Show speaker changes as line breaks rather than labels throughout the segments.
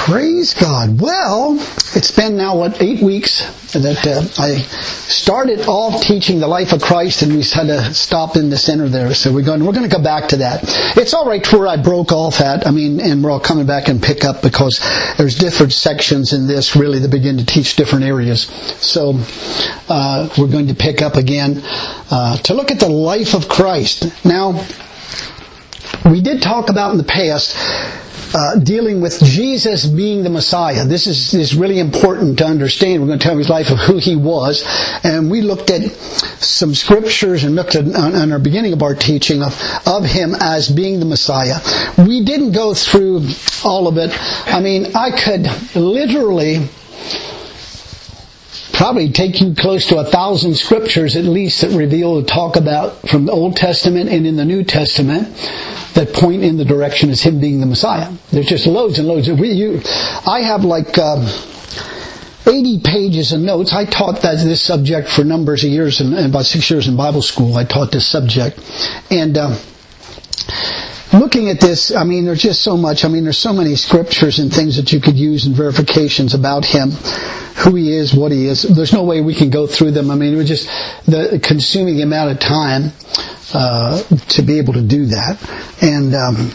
Praise God. Well, it's been now, 8 weeks that I started off teaching the life of Christ, and we had to stop in the center there. So we're going to go back to that. It's all right to where I broke off at. And we're all coming back and pick up because there's different sections in this really that begin to teach different areas. So we're going to pick up again to look at the life of Christ. Now, we did talk about in the past dealing with Jesus being the Messiah. This is really important to understand. We're going to tell his life of who he was. And we looked at some scriptures and looked at on our beginning of our teaching of him as being the Messiah. We didn't go through all of it. I could literally probably take you close to 1,000 scriptures at least that reveal to talk about from the Old Testament and in the New Testament that point in the direction as him being the Messiah. There's just loads and loads. I have 80 pages of notes. I taught this subject for numbers of years, and about 6 years in Bible school I taught this subject. And looking at this, there's just so much. There's so many scriptures and things that you could use and verifications about him, who he is, what he is. There's no way we can go through them. It was just the consuming amount of time to be able to do that. And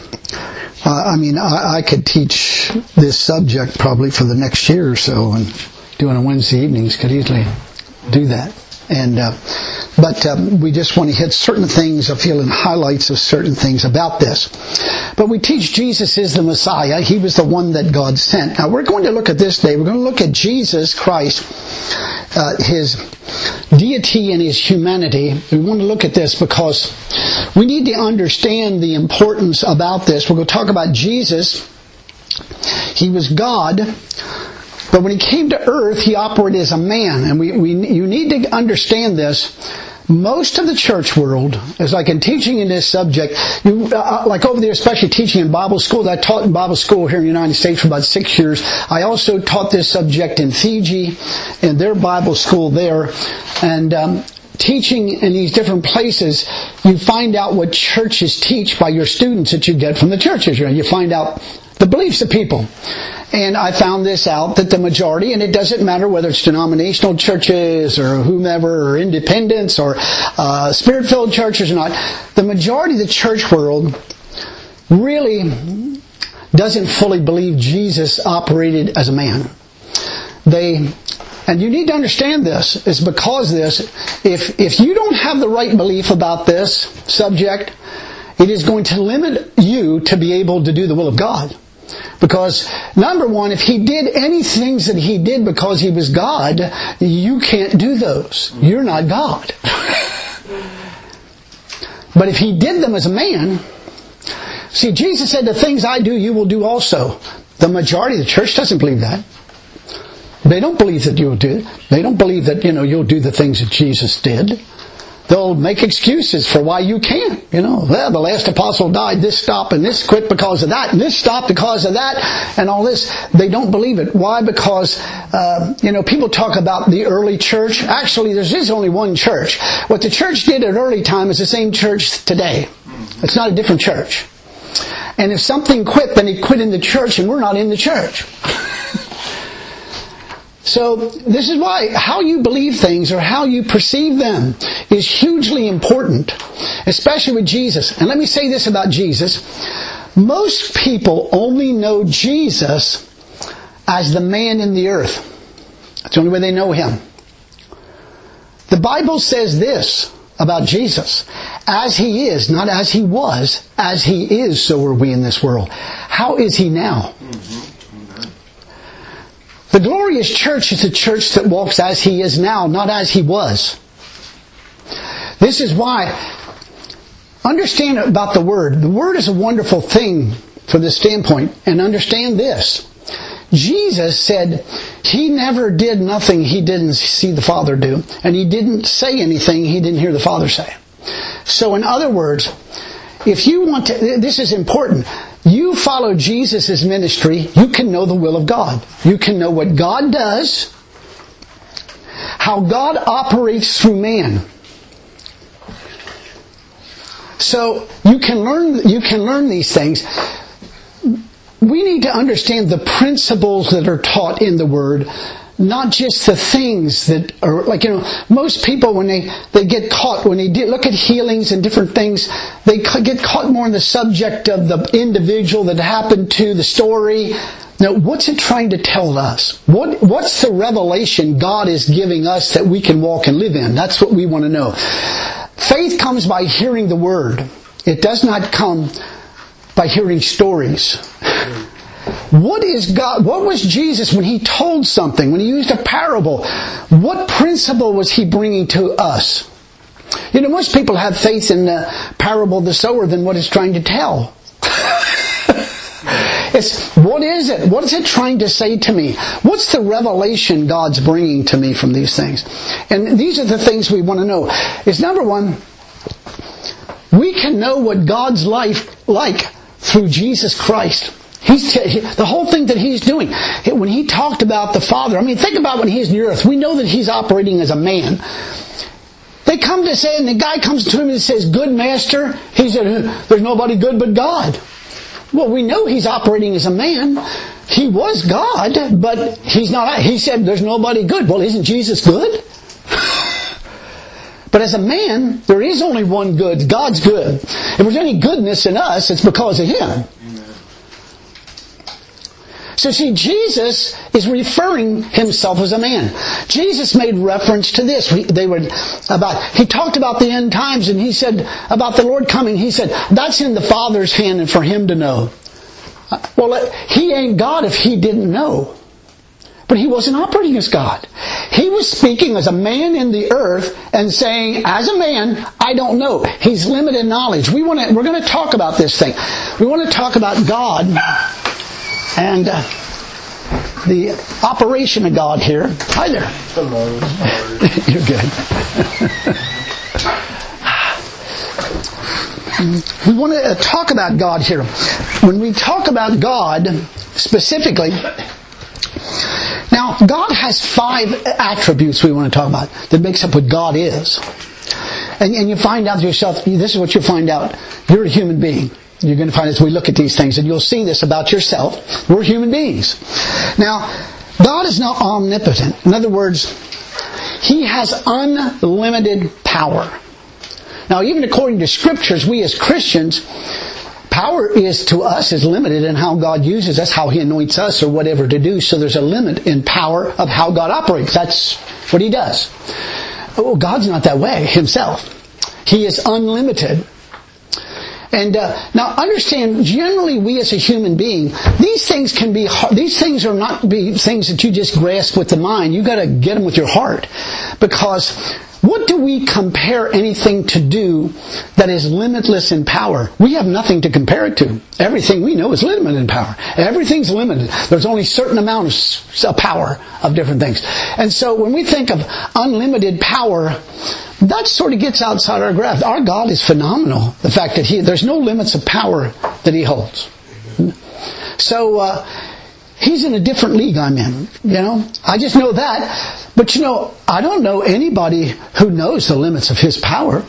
I could teach this subject probably for the next year or so, and doing on Wednesday evenings could easily do that. And but we just want to hit certain things, I feel, in highlights of certain things about this. But we teach Jesus is the Messiah. He was the one that God sent. Now we're going to look at this day. We're going to look at Jesus Christ, his deity and his humanity. We want to look at this because we need to understand the importance about this. We're going to talk about Jesus. He was God. But when he came to earth, he operated as a man. And you need to understand this. Most of the church world, as like in teaching in this subject, like over there, especially teaching in Bible school, I taught in Bible school here in the United States for about 6 years. I also taught this subject in Fiji, in their Bible school there. And teaching in these different places, you find out what churches teach by your students that you get from the churches. You find out the beliefs of people. And I found this out, that the majority, and it doesn't matter whether it's denominational churches or whomever, or independents or spirit-filled churches or not, the majority of the church world really doesn't fully believe Jesus operated as a man. And you need to understand this, is because if you don't have the right belief about this subject, it is going to limit you to be able to do the will of God. Because, number one, if he did any things that he did because he was God, you can't do those. You're not God. But if he did them as a man, see, Jesus said, the things I do, you will do also. The majority of the church doesn't believe that. They don't believe that you'll do it. They don't believe that, you'll do the things that Jesus did. They'll make excuses for why you can't. The last apostle died, this stopped, and this quit because of that, and this stopped because of that, and all this. They don't believe it. Why? Because, people talk about the early church. Actually, there is only one church. What the church did at early time is the same church today. It's not a different church. And if something quit, then it quit in the church, and we're not in the church. So this is why how you believe things or how you perceive them is hugely important, especially with Jesus. And let me say this about Jesus. Most people only know Jesus as the man in the earth. That's the only way they know him. The Bible says this about Jesus. As he is, not as he was, as he is, so are we in this world. How is he now? The glorious church is a church that walks as he is now, not as he was. This is why, understand about the Word. The Word is a wonderful thing from this standpoint. And understand this. Jesus said he never did nothing he didn't see the Father do. And he didn't say anything he didn't hear the Father say. So in other words, if you want to, this is important. You follow Jesus' ministry, you can know the will of God. You can know what God does, how God operates through man. So you can learn these things. we need to understand the principles that are taught in the Word, not just the things that are, like, most people when they get caught, when they look at healings and different things, they get caught more in the subject of the individual that happened to, the story. Now, what's it trying to tell us? What's the revelation God is giving us that we can walk and live in? That's what we want to know. Faith comes by hearing the Word. It does not come by hearing stories. What was Jesus when He told something, when He used a parable? What principle was He bringing to us? Most people have faith in the parable of the sower than what it's trying to tell. What is it? What is it trying to say to me? What's the revelation God's bringing to me from these things? And these are the things we want to know. Is number one, we can know what God's life like through Jesus Christ. The whole thing that He's doing. When He talked about the Father, think about when He's in the earth. We know that He's operating as a man. They come to say, and the guy comes to Him and says, "Good Master." He said, "There's nobody good but God." Well, we know He's operating as a man. He was God, but He's not. He said, "There's nobody good." Well, isn't Jesus good? But as a man, there is only one good. God's good. If there's any goodness in us, it's because of Him. So see, Jesus is referring Himself as a man. Jesus made reference to this. He talked about the end times, and He said about the Lord coming, He said, that's in the Father's hand and for Him to know. Well, He ain't God if He didn't know. But He wasn't operating as God. He was speaking as a man in the earth and saying, as a man, I don't know. He's limited knowledge. We're going to talk about this thing. We want to talk about God and the operation of God here. Hi there.
Hello.
You're good. We want to talk about God here. When we talk about God specifically, now God has 5 attributes we want to talk about that makes up what God is. And you find out yourself, this is what you find out. You're a human being. You're going to find as we look at these things, and you'll see this about yourself. We're human beings. Now, God is not omnipotent. In other words, He has unlimited power. Now, even according to Scriptures, we as Christians, power is to us is limited in how God uses us, how He anoints us, or whatever to do. So there's a limit in power of how God operates. That's what He does. Oh, God's not that way Himself. He is unlimited. And now understand, generally we as a human being, these things are not be things that you just grasp with the mind. You've got to get them with your heart. Because what do we compare anything to do that is limitless in power? We have nothing to compare it to. Everything we know is limited in power. Everything's limited. There's only a certain amount of power of different things. And so when we think of unlimited power, that sort of gets outside our grasp. Our God is phenomenal. The fact that there's no limits of power that He holds. So, He's in a different league I'm in. I just know that. But I don't know anybody who knows the limits of His power.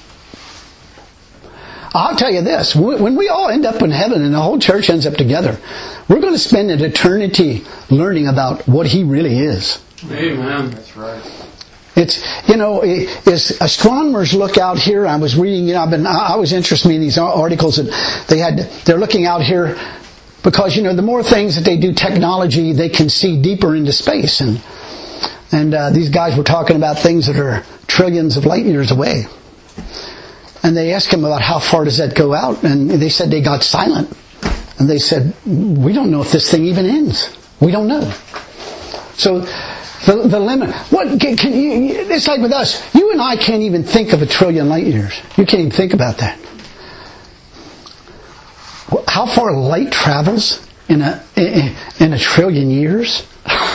I'll tell you this. When we all end up in heaven and the whole church ends up together, we're going to spend an eternity learning about what He really is.
Amen. That's right.
It's, as astronomers look out here, I was reading, I was interested in these articles that they're looking out here because, the more things that they do technology, they can see deeper into space. And these guys were talking about things that are trillions of light years away. And they asked him about how far does that go out, and they said they got silent. And they said, we don't know if this thing even ends. We don't know. So, the limit. It's like with us. You and I can't even think of a trillion light years. You can't even think about that. How far light travels in a trillion years?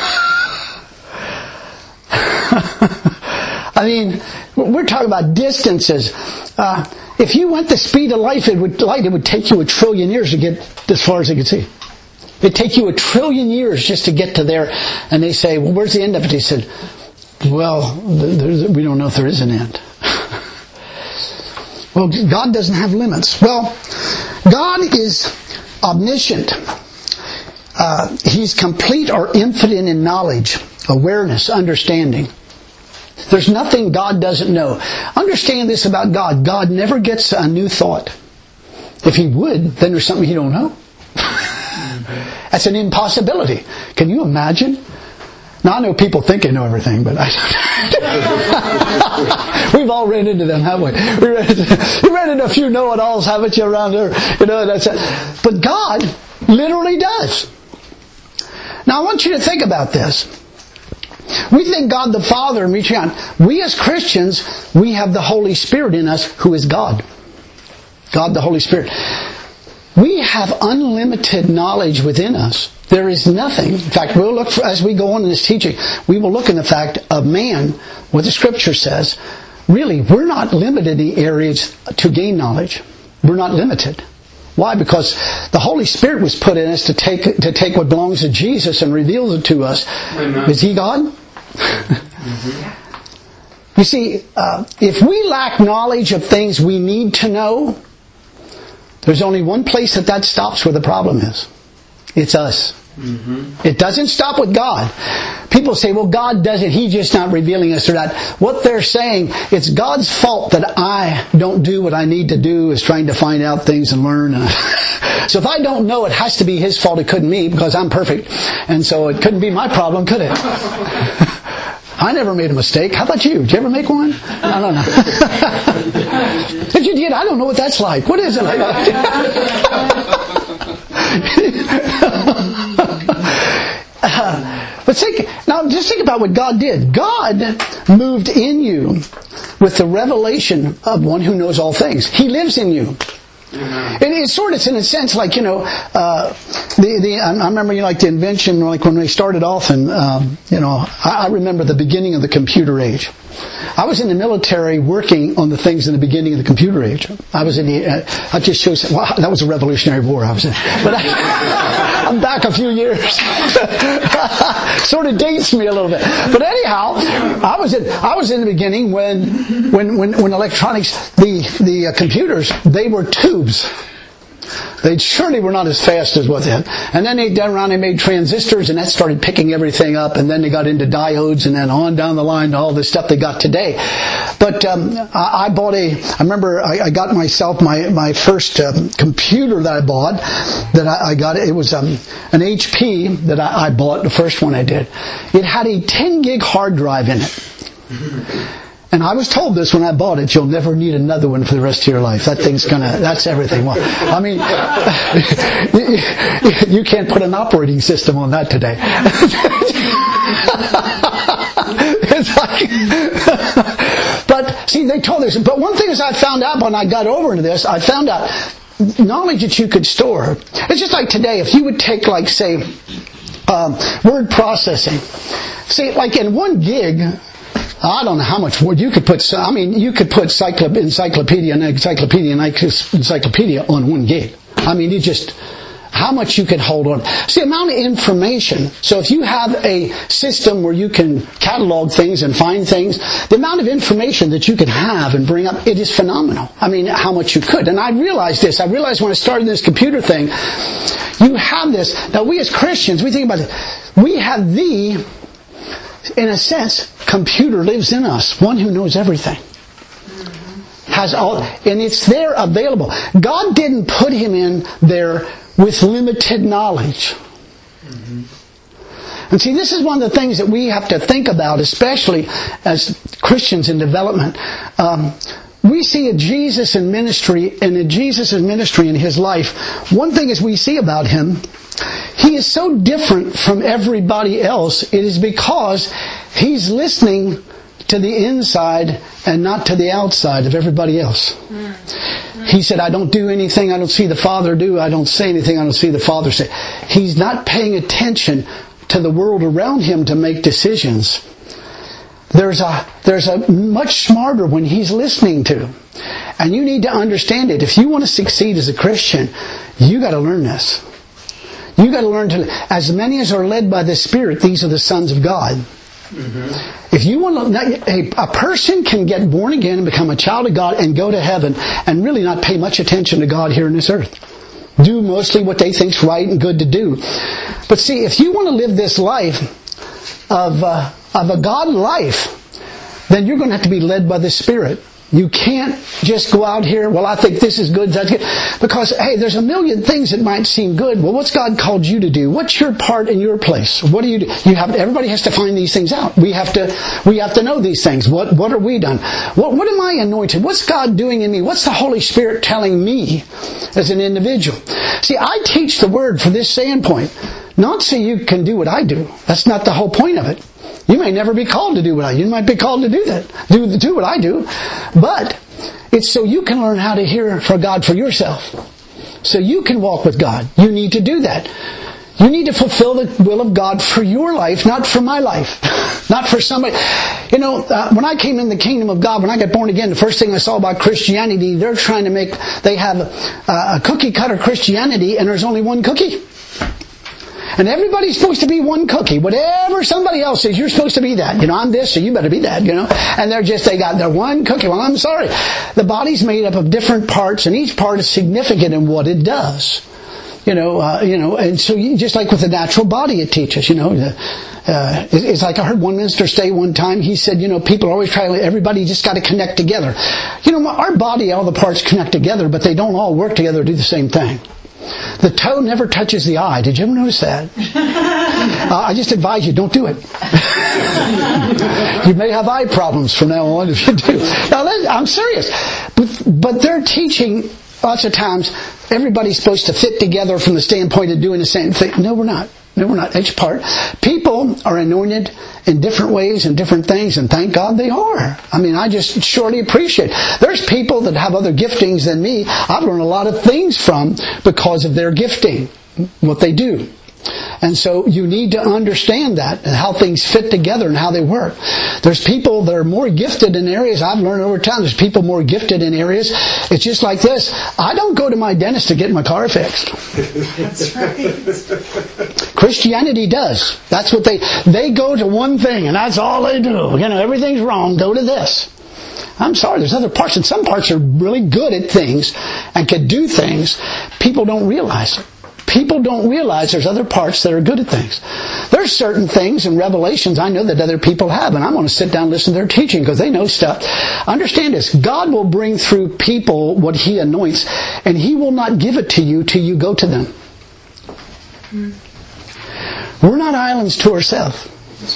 We're talking about distances. If you went the speed of light, it would take you a trillion years to get as far as you could see. It'd take you a trillion years just to get to there. And they say, well, where's the end of it? He said, well, we don't know if there is an end. Well, God doesn't have limits. Well, God is omniscient. He's complete or infinite in knowledge, awareness, understanding. There's nothing God doesn't know. Understand this about God. God never gets a new thought. If He would, then there's something He don't know. That's an impossibility. Can you imagine? Now I know people think they know everything, but we've all ran into them, haven't we? You ran into a few know-it-alls, haven't you, around there? That's it. But God literally does. Now I want you to think about this. We think God the Father and reaching out. We as Christians, we have the Holy Spirit in us who is God. God the Holy Spirit. We have unlimited knowledge within us. There is nothing. In fact, we'll look as we go on in this teaching, we will look in the fact of man, what the Scripture says. Really, we're not limited in the areas to gain knowledge. We're not limited. Why? Because the Holy Spirit was put in us to take what belongs to Jesus and reveals it to us. Amen. Is He God? You see, if we lack knowledge of things we need to know, there's only one place that stops where the problem is. It's us. It doesn't stop with God. People say, well, God does it. He's just not revealing us or that. What they're saying, it's God's fault that I don't do what I need to do, is trying to find out things and learn. So if I don't know, it has to be His fault. It couldn't be, because I'm perfect. And so it couldn't be my problem, could it? I never made a mistake. How about you? Did you ever make one? I don't know. If you did, I don't know what that's like. What is it like? But just think about what God did. God moved in you with the revelation of one who knows all things. He lives in you. And it's sort of, in a sense, like, I remember, like the invention, like when they started off, and I remember the beginning of the computer age. I was in the military working on the things in the beginning of the computer age. I was in the, I just shows, wow, that was a Revolutionary War I was in. But I'm back a few years. Sort of dates me a little bit. But anyhow, I was in the beginning when electronics, the computers, they were tubes. They surely were not as fast as what they had. And then they done around, they made transistors, and that started picking everything up, and then they got into diodes, and then on down the line to all this stuff they got today. But I remember I got myself my first computer that I bought, it was an HP that I bought, the first one I did. It had a 10 gig hard drive in it. And I was told this when I bought it, you'll never need another one for the rest of your life. That thing's that's everything. Well, I mean, you can't put an operating system on that today. It's like, but see, they told us, but one thing is I found out when I got over into this, I found out knowledge that you could store. It's just like today, if you would take, like, say, word processing. See, like in 1 gig, I don't know how much word you could put. You could put encyclopedia on 1 gig. I mean, how much you could hold on. See, the amount of information. So if you have a system where you can catalog things and find things, the amount of information that you could have and bring up, it is phenomenal. I mean, how much you could. And I realized this. I realized when I started this computer thing, you have this. Now, we as Christians, we think about it. We have in a sense, computer lives in us. One who knows everything. Has all, and it's there available. God didn't put him in there with limited knowledge. And see, this is one of the things that we have to think about, especially as Christians in development. We see a Jesus in ministry, and in Jesus' ministry in his life, one thing is we see about him, he is so different from everybody else. It is because he's listening to the inside and not to the outside of everybody else. He said, I don't do anything I don't see the Father do. I don't say anything I don't see the Father say. He's not paying attention to the world around him to make decisions. There's a much smarter one he's listening to. And you need to understand it. If you want to succeed as a Christian, you got to learn this. You got to learn to, as many as are led by the Spirit, these are the sons of God. If you want to, a person can get born again and become a child of God and go to heaven and really not pay much attention to God here on this earth. do mostly what they think's right and good to do. But see, if you want to live this life of a God life, then you're going to have to be led by the Spirit. You can't just go out here, well, I think this is good, that's good. Because, hey, there's a million things that might seem good. Well, what's God called you to do? What's your part in your place? What do you do? Everybody has to find these things out. We have to know these things. What are we done? What am I anointed? What's God doing in me? What's the Holy Spirit telling me as an individual? See, I teach the Word for this standpoint. Not so you can do what I do. That's not the whole point of it. You may never be called to do what I do. You might be called to do that. Do what I do. But it's so you can learn how to hear from God for yourself. So you can walk with God. You need to do that. You need to fulfill the will of God for your life, not for my life. Not for somebody. You know, when I came in the kingdom of God, when I got born again, the first thing I saw about Christianity, they have a cookie cutter Christianity, and there's only one cookie. And everybody's supposed to be one cookie. Whatever somebody else is, you're supposed to be that. You know, I'm this, so you better be that, you know. And they got their one cookie. Well, I'm sorry. The body's made up of different parts, and each part is significant in what it does. You know, and so just like with the natural body, it teaches, you know. It's like I heard one minister say one time, he said, you know, people are always trying, everybody just got to connect together. You know, our body, all the parts connect together, but they don't all work together to do the same thing. The toe never touches the eye. Did you ever notice that? I just advise you, don't do it. You may have eye problems from now on if you do. Now, I'm serious. But they're teaching lots of times everybody's supposed to fit together from the standpoint of doing the same thing. No, we're not. No, we're not. Each part. People are anointed in different ways and different things, and thank God they are. I mean, I just surely appreciate it. There's people that have other giftings than me. I've learned a lot of things from because of their gifting, what they do. And so you need to understand that and how things fit together and how they work. There's people that are more gifted in areas. I've learned over time there's people more gifted in areas. It's just like this. I don't go to my dentist to get my car fixed.
That's right.
Christianity does. That's what they go to one thing and that's all they do. You know, everything's wrong. Go to this. I'm sorry, there's other parts, and some parts are really good at things and can do things. People don't realize it. People don't realize there's other parts that are good at things. There's certain things in Revelations I know that other people have, and I'm going to sit down and listen to their teaching because they know stuff. Understand this. God will bring through people what He anoints, and He will not give it to you till you go to them. We're not islands to ourselves.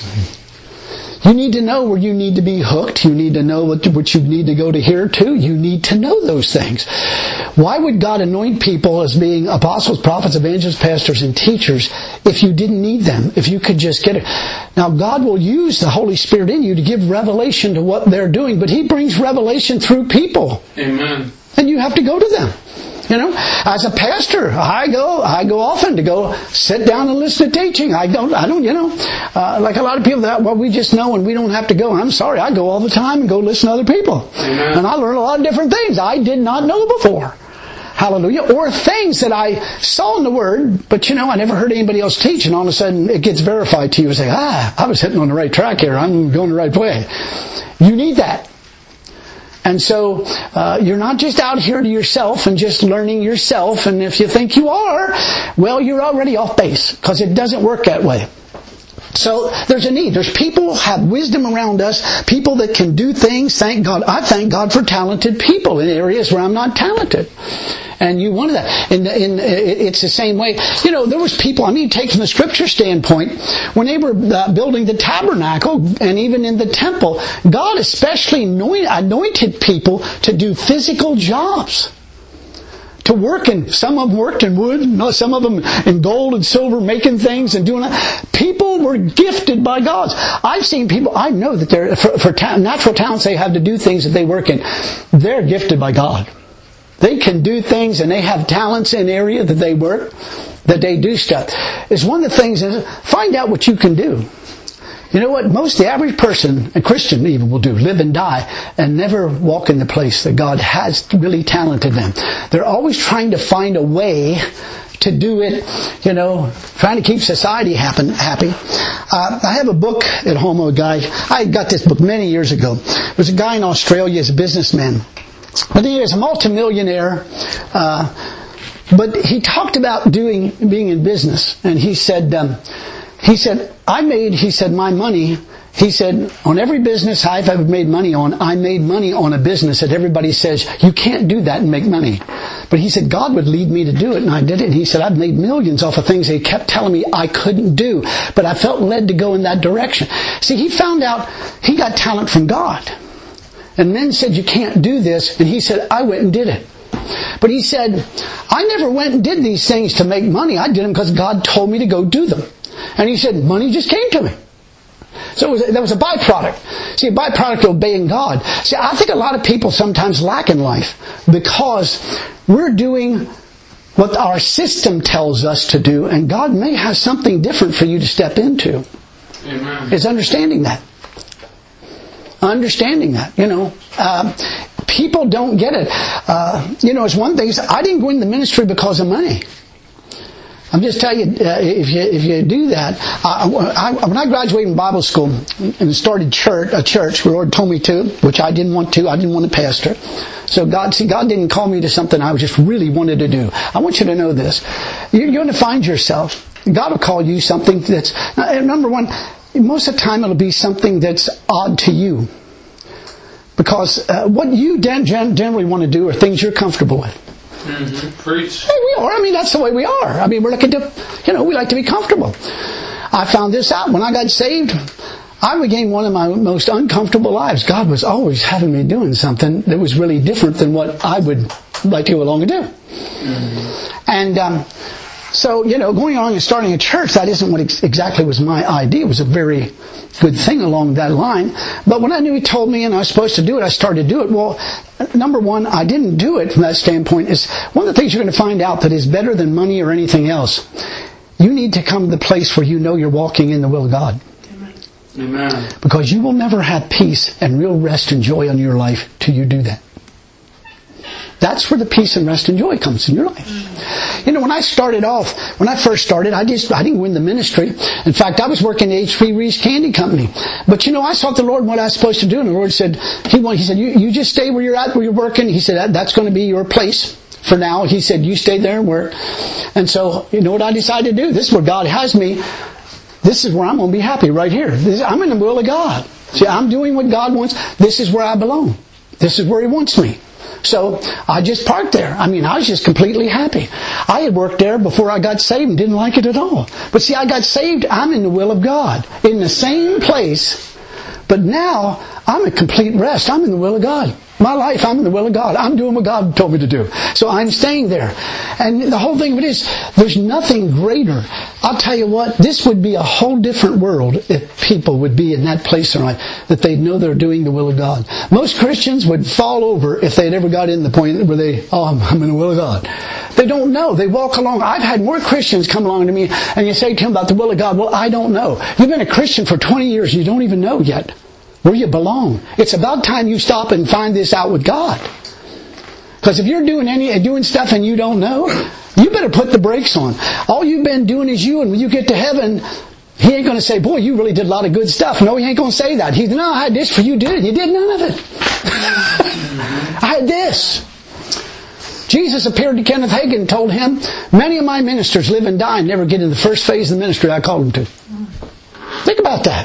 You need to know where you need to be hooked. You need to know what you need to go to here to. You need to know those things. Why would God anoint people as being apostles, prophets, evangelists, pastors, and teachers if you didn't need them? If you could just get it. Now, God will use the Holy Spirit in you to give revelation to what they're doing, but He brings revelation through people.
Amen.
And you have to go to them. You know, as a pastor, I go often to go sit down and listen to teaching. I don't, you know, like a lot of people that, well, we just know and we don't have to go. I'm sorry, I go all the time and go listen to other people.
Amen.
And I learn a lot of different things I did not know before. Hallelujah. Or things that I saw in the Word, but you know, I never heard anybody else teach, and all of a sudden it gets verified to you and say, I was hitting on the right track here. I'm going the right way. You need that. And so, you're not just out here to yourself and just learning yourself, and if you think you are, well, you're already off base, because it doesn't work that way. So, there's a need. There's people who have wisdom around us, people that can do things. Thank God. I thank God for talented people in areas where I'm not talented. And you wanted that. It's the same way. You know, there was people, take from the Scripture standpoint, when they were building the tabernacle and even in the temple, God especially anointed people to do physical jobs. To work some of them worked in wood, some of them in gold and silver, making things and doing that. People were gifted by God. I've seen people, I know that they're, for natural talents they have to do things that they work in. They're gifted by God. They can do things and they have talents in area that they work, that they do stuff. It's one of the things is find out what you can do. You know what? Most the average person, a Christian even, will do, live and die and never walk in the place that God has really talented them. They're always trying to find a way to do it, you know, trying to keep society happy. I have a book at home of a guy. I got this book many years ago. There was a guy in Australia, he's a businessman. But he is a multimillionaire. But he talked about being in business, and he said, my money, he said, on every business I've ever made money on, I made money on a business that everybody says, you can't do that and make money. But he said, God would lead me to do it, and I did it. And he said, I've made millions off of things they kept telling me I couldn't do, but I felt led to go in that direction. See, he found out he got talent from God. And men said, you can't do this, and he said, I went and did it. But he said, I never went and did these things to make money. I did them because God told me to go do them. And he said, money just came to me. So that was a byproduct. See, a byproduct of obeying God. See, I think a lot of people sometimes lack in life because we're doing what our system tells us to do, and God may have something different for you to step into.
Amen.
It's understanding that. Understanding that, people don't get it. It's one thing. I didn't go into the ministry because of money. I'm just telling you, if you do that, when I graduated from Bible school and started a church, the Lord told me to, which I didn't want to. I didn't want to pastor. So God didn't call me to something I just really wanted to do. I want you to know this. You're going to find yourself. God will call you something that's, number one, most of the time it'll be something that's odd to you. Because what you generally want to do are things you're comfortable with.
Mm-hmm. Preach.
Hey, we are. That's the way we are. We're looking to, we like to be comfortable. I found this out. When I got saved, I became one of my most uncomfortable lives. God was always having me doing something that was really different than what I would like to go along and do. Mm-hmm. And so, going on and starting a church, that isn't what exactly was my idea. It was a very good thing along that line. But when I knew He told me and I was supposed to do it, I started to do it. Well, number one, I didn't do it from that standpoint. Is one of the things you're going to find out that is better than money or anything else. You need to come to the place where you know you're walking in the will of God.
Amen. Because
you will never have peace and real rest and joy in your life till you do that. That's where the peace and rest and joy comes in your life. When I first started, I didn't go in the ministry. In fact, I was working at H.V. Reese Candy Company. But I sought the Lord what I was supposed to do, and the Lord said, He said, you just stay where you're at, where you're working. He said, that's going to be your place for now. He said, you stay there and work. And so, you know what I decided to do? This is where God has me. This is where I'm going to be happy, right here. I'm in the will of God. See, I'm doing what God wants. This is where I belong. This is where He wants me. So I just parked there. I was just completely happy. I had worked there before I got saved and didn't like it at all. But see, I got saved. I'm in the will of God. In the same place. But now, I'm at complete rest. I'm in the will of God. My life, I'm in the will of God. I'm doing what God told me to do. So I'm staying there. And the whole thing of it is, there's nothing greater. I'll tell you what, this would be a whole different world if people would be in that place in life, that they'd know they're doing the will of God. Most Christians would fall over if they'd ever got in the point where I'm in the will of God. They don't know. They walk along. I've had more Christians come along to me and you say to them about the will of God, well, I don't know. You've been a Christian for 20 years and you don't even know yet where you belong. It's about time you stop and find this out with God. Because if you're doing stuff and you don't know, you better put the brakes on. All you've been doing is you, and when you get to heaven, He ain't going to say, boy, you really did a lot of good stuff. No, He ain't going to say that. No, I had this for you, did. You did none of it. I had this. Jesus appeared to Kenneth Hagin and told him, many of my ministers live and die and never get in the first phase of the ministry I called them to. Think about that.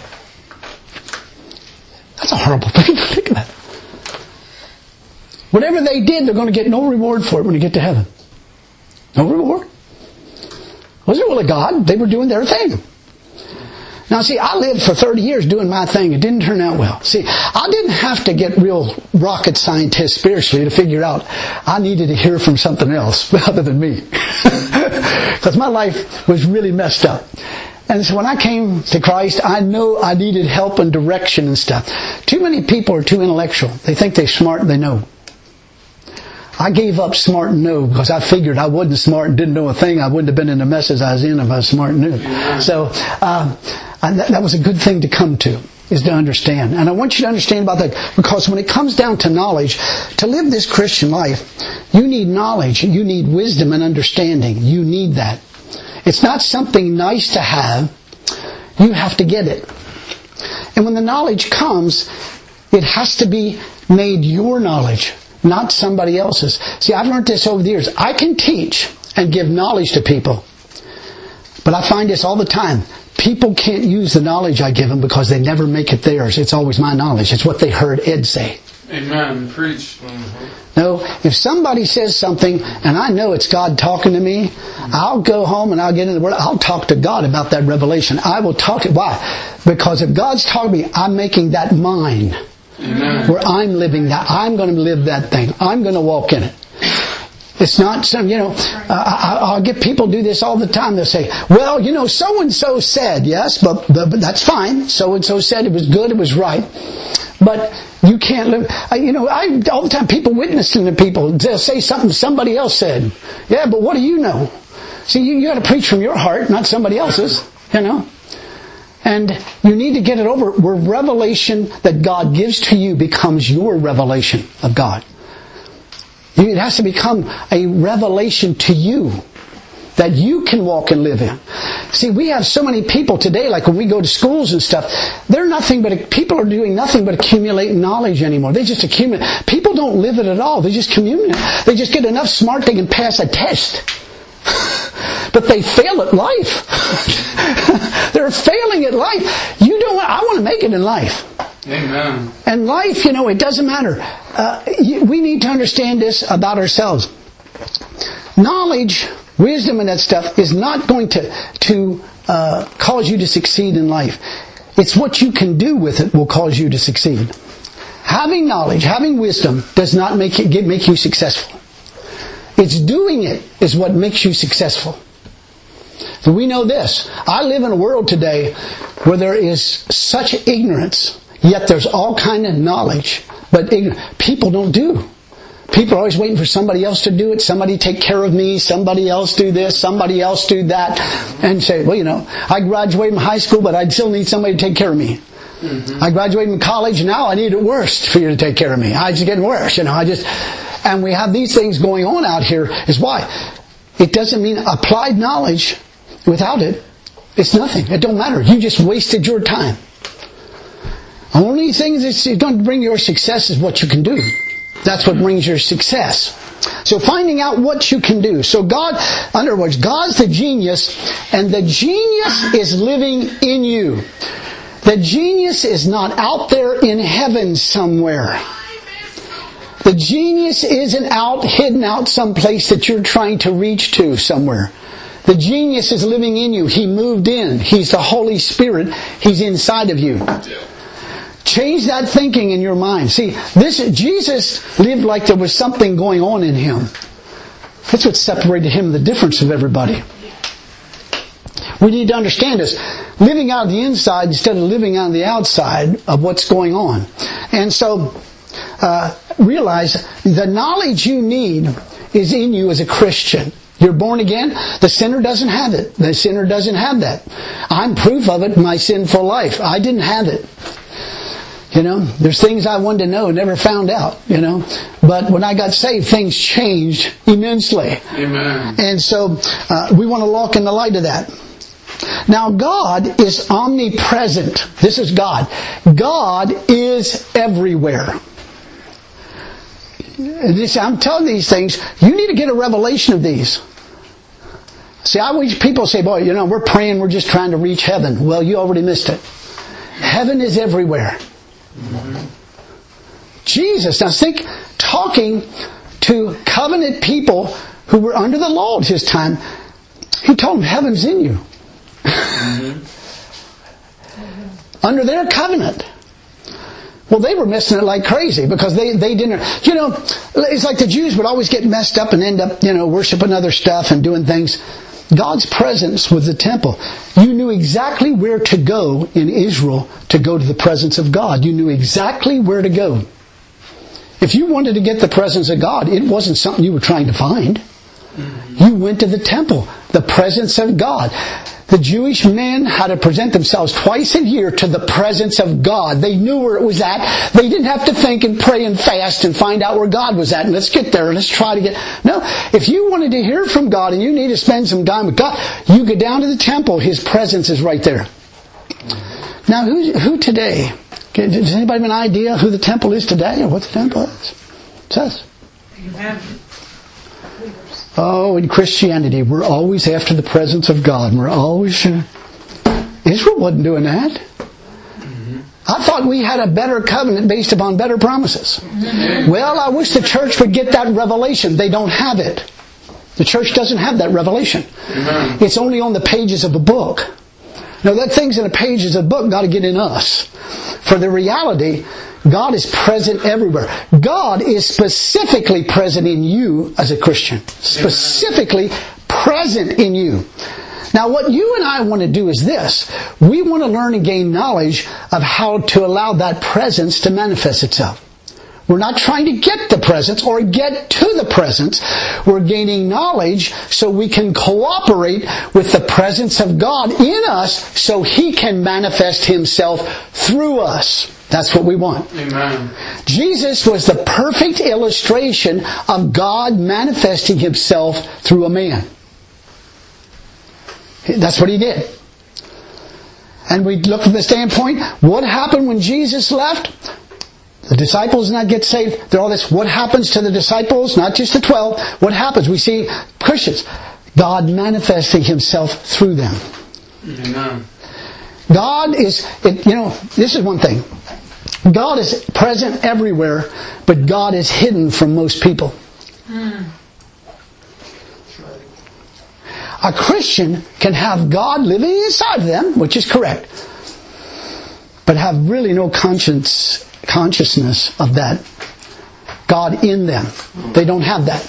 That's a horrible thing to think about. Whatever they did, they're going to get no reward for it when you get to heaven. No reward. It wasn't the will of God. They were doing their thing. Now see, I lived for 30 years doing my thing. It didn't turn out well. See, I didn't have to get real rocket scientist spiritually to figure out I needed to hear from something else other than me. Because my life was really messed up. And so when I came to Christ, I know I needed help and direction and stuff. Too many people are too intellectual. They think they're smart and they know. I gave up smart and know because I figured I wasn't smart and didn't know a thing. I wouldn't have been in the messes I was in if I was smart and knew. So that was a good thing to come to, is to understand. And I want you to understand about that, because when it comes down to knowledge, to live this Christian life, you need knowledge, you need wisdom and understanding. You need that. It's not something nice to have. You have to get it. And when the knowledge comes, it has to be made your knowledge, not somebody else's. See, I've learned this over the years. I can teach and give knowledge to people. But I find this all the time. People can't use the knowledge I give them because they never make it theirs. It's always my knowledge. It's what they heard Ed say.
Amen. Preach.
No, if somebody says something and I know it's God talking to me, I'll go home and I'll get in the Word. I'll talk to God about that revelation. I will talk to... Why? Because if God's talking to me, I'm making that mine.
Amen.
Where I'm living that. I'm going to live that thing. I'm going to walk in it. It's not some, I'll get people do this all the time. They'll say, well, so-and-so said, yes, but that's fine. So-and-so said it was good, it was right. But you can't live, all the time people witnessing to people, they'll say something somebody else said. Yeah, but what do you know? See, you got to preach from your heart, not somebody else's, And you need to get it over where revelation that God gives to you becomes your revelation of God. It has to become a revelation to you that you can walk and live in. See, we have so many people today, like when we go to schools and stuff, people are doing nothing but accumulating knowledge anymore. They just accumulate. People don't live it at all. They just communicate. They just get enough smart they can pass a test. But they fail at life. They're failing at life. I want to make it in life.
Amen.
And life, it doesn't matter. We need to understand this about ourselves. Knowledge, wisdom, and that stuff is not going to cause you to succeed in life. It's what you can do with it will cause you to succeed. Having knowledge, having wisdom does not make you successful. It's doing it is what makes you successful. So we know this. I live in a world today where there is such ignorance, yet there's all kind of knowledge, but people don't do. People are always waiting for somebody else to do it. Somebody take care of me. Somebody else do this. Somebody else do that. And say, well, I graduated from high school, but I still need somebody to take care of me. Mm-hmm. I graduated from college. Now I need it worse for you to take care of me. It's getting worse. And we have these things going on out here. Is why. It doesn't mean applied knowledge. Without it, it's nothing. It don't matter. You just wasted your time. The only thing that's going to bring your success is what you can do. That's what brings your success. So finding out what you can do. So God, in other words, God's the genius, and the genius is living in you. The genius is not out there in heaven somewhere. The genius isn't hidden out someplace that you're trying to reach to somewhere. The genius is living in you. He moved in. He's the Holy Spirit. He's inside of you. Change that thinking in your mind. See, Jesus lived like there was something going on in Him. That's what separated Him, the difference of everybody. We need to understand this. Living out of the inside instead of living out of the outside of what's going on. And so, realize the knowledge you need is in you as a Christian. You're born again. The sinner doesn't have it. The sinner doesn't have that. I'm proof of it in my sinful life. I didn't have it. There's things I wanted to know, never found out, But when I got saved, things changed immensely.
Amen.
And so, we want to walk in the light of that. Now, God is omnipresent. This is God. God is everywhere. I'm telling these things, you need to get a revelation of these. See, I wish people say, boy, we're praying, we're just trying to reach heaven. Well, you already missed it. Heaven is everywhere. Mm-hmm. Jesus, now think, talking to covenant people who were under the law at His time, He told them, heaven's in you. Mm-hmm. Under their covenant. Well, they were missing it like crazy because they didn't, it's like the Jews would always get messed up and end up, worshiping other stuff and doing things. God's presence was the temple. You knew exactly where to go in Israel to go to the presence of God. You knew exactly where to go. If you wanted to get the presence of God, it wasn't something you were trying to find. You went to the temple, the presence of God. The Jewish men had to present themselves twice a year to the presence of God. They knew where it was at. They didn't have to think and pray and fast and find out where God was at. And let's get there and let's try to get... No, if you wanted to hear from God and you need to spend some time with God, you go down to the temple. His presence is right there. Now, who today? Does anybody have an idea who the temple is today or what the temple is? It says. Oh, in Christianity, we're always after the presence of God. We're always... Israel wasn't doing that. I thought we had a better covenant based upon better promises. Well, I wish the church would get that revelation. They don't have it. The church doesn't have that revelation. It's only on the pages of a book. Now, that thing's in the pages of a book got to get in us. For the reality, God is present everywhere. God is specifically present in you as a Christian. Specifically present in you. Now, what you and I want to do is this. We want to learn and gain knowledge of how to allow that presence to manifest itself. We're not trying to get the presence or get to the presence. We're gaining knowledge so we can cooperate with the presence of God in us so He can manifest Himself through us. That's what we want.
Amen.
Jesus was the perfect illustration of God manifesting Himself through a man. That's what He did. And we look from the standpoint, what happened when Jesus left? The disciples not get saved. They're all this. What happens to the disciples? Not just the 12. What happens? We see Christians. God manifesting Himself through them.
Amen.
God is, this is one thing. God is present everywhere, but God is hidden from most people. A Christian can have God living inside of them, which is correct, but have really no consciousness of that God in them. They don't have that.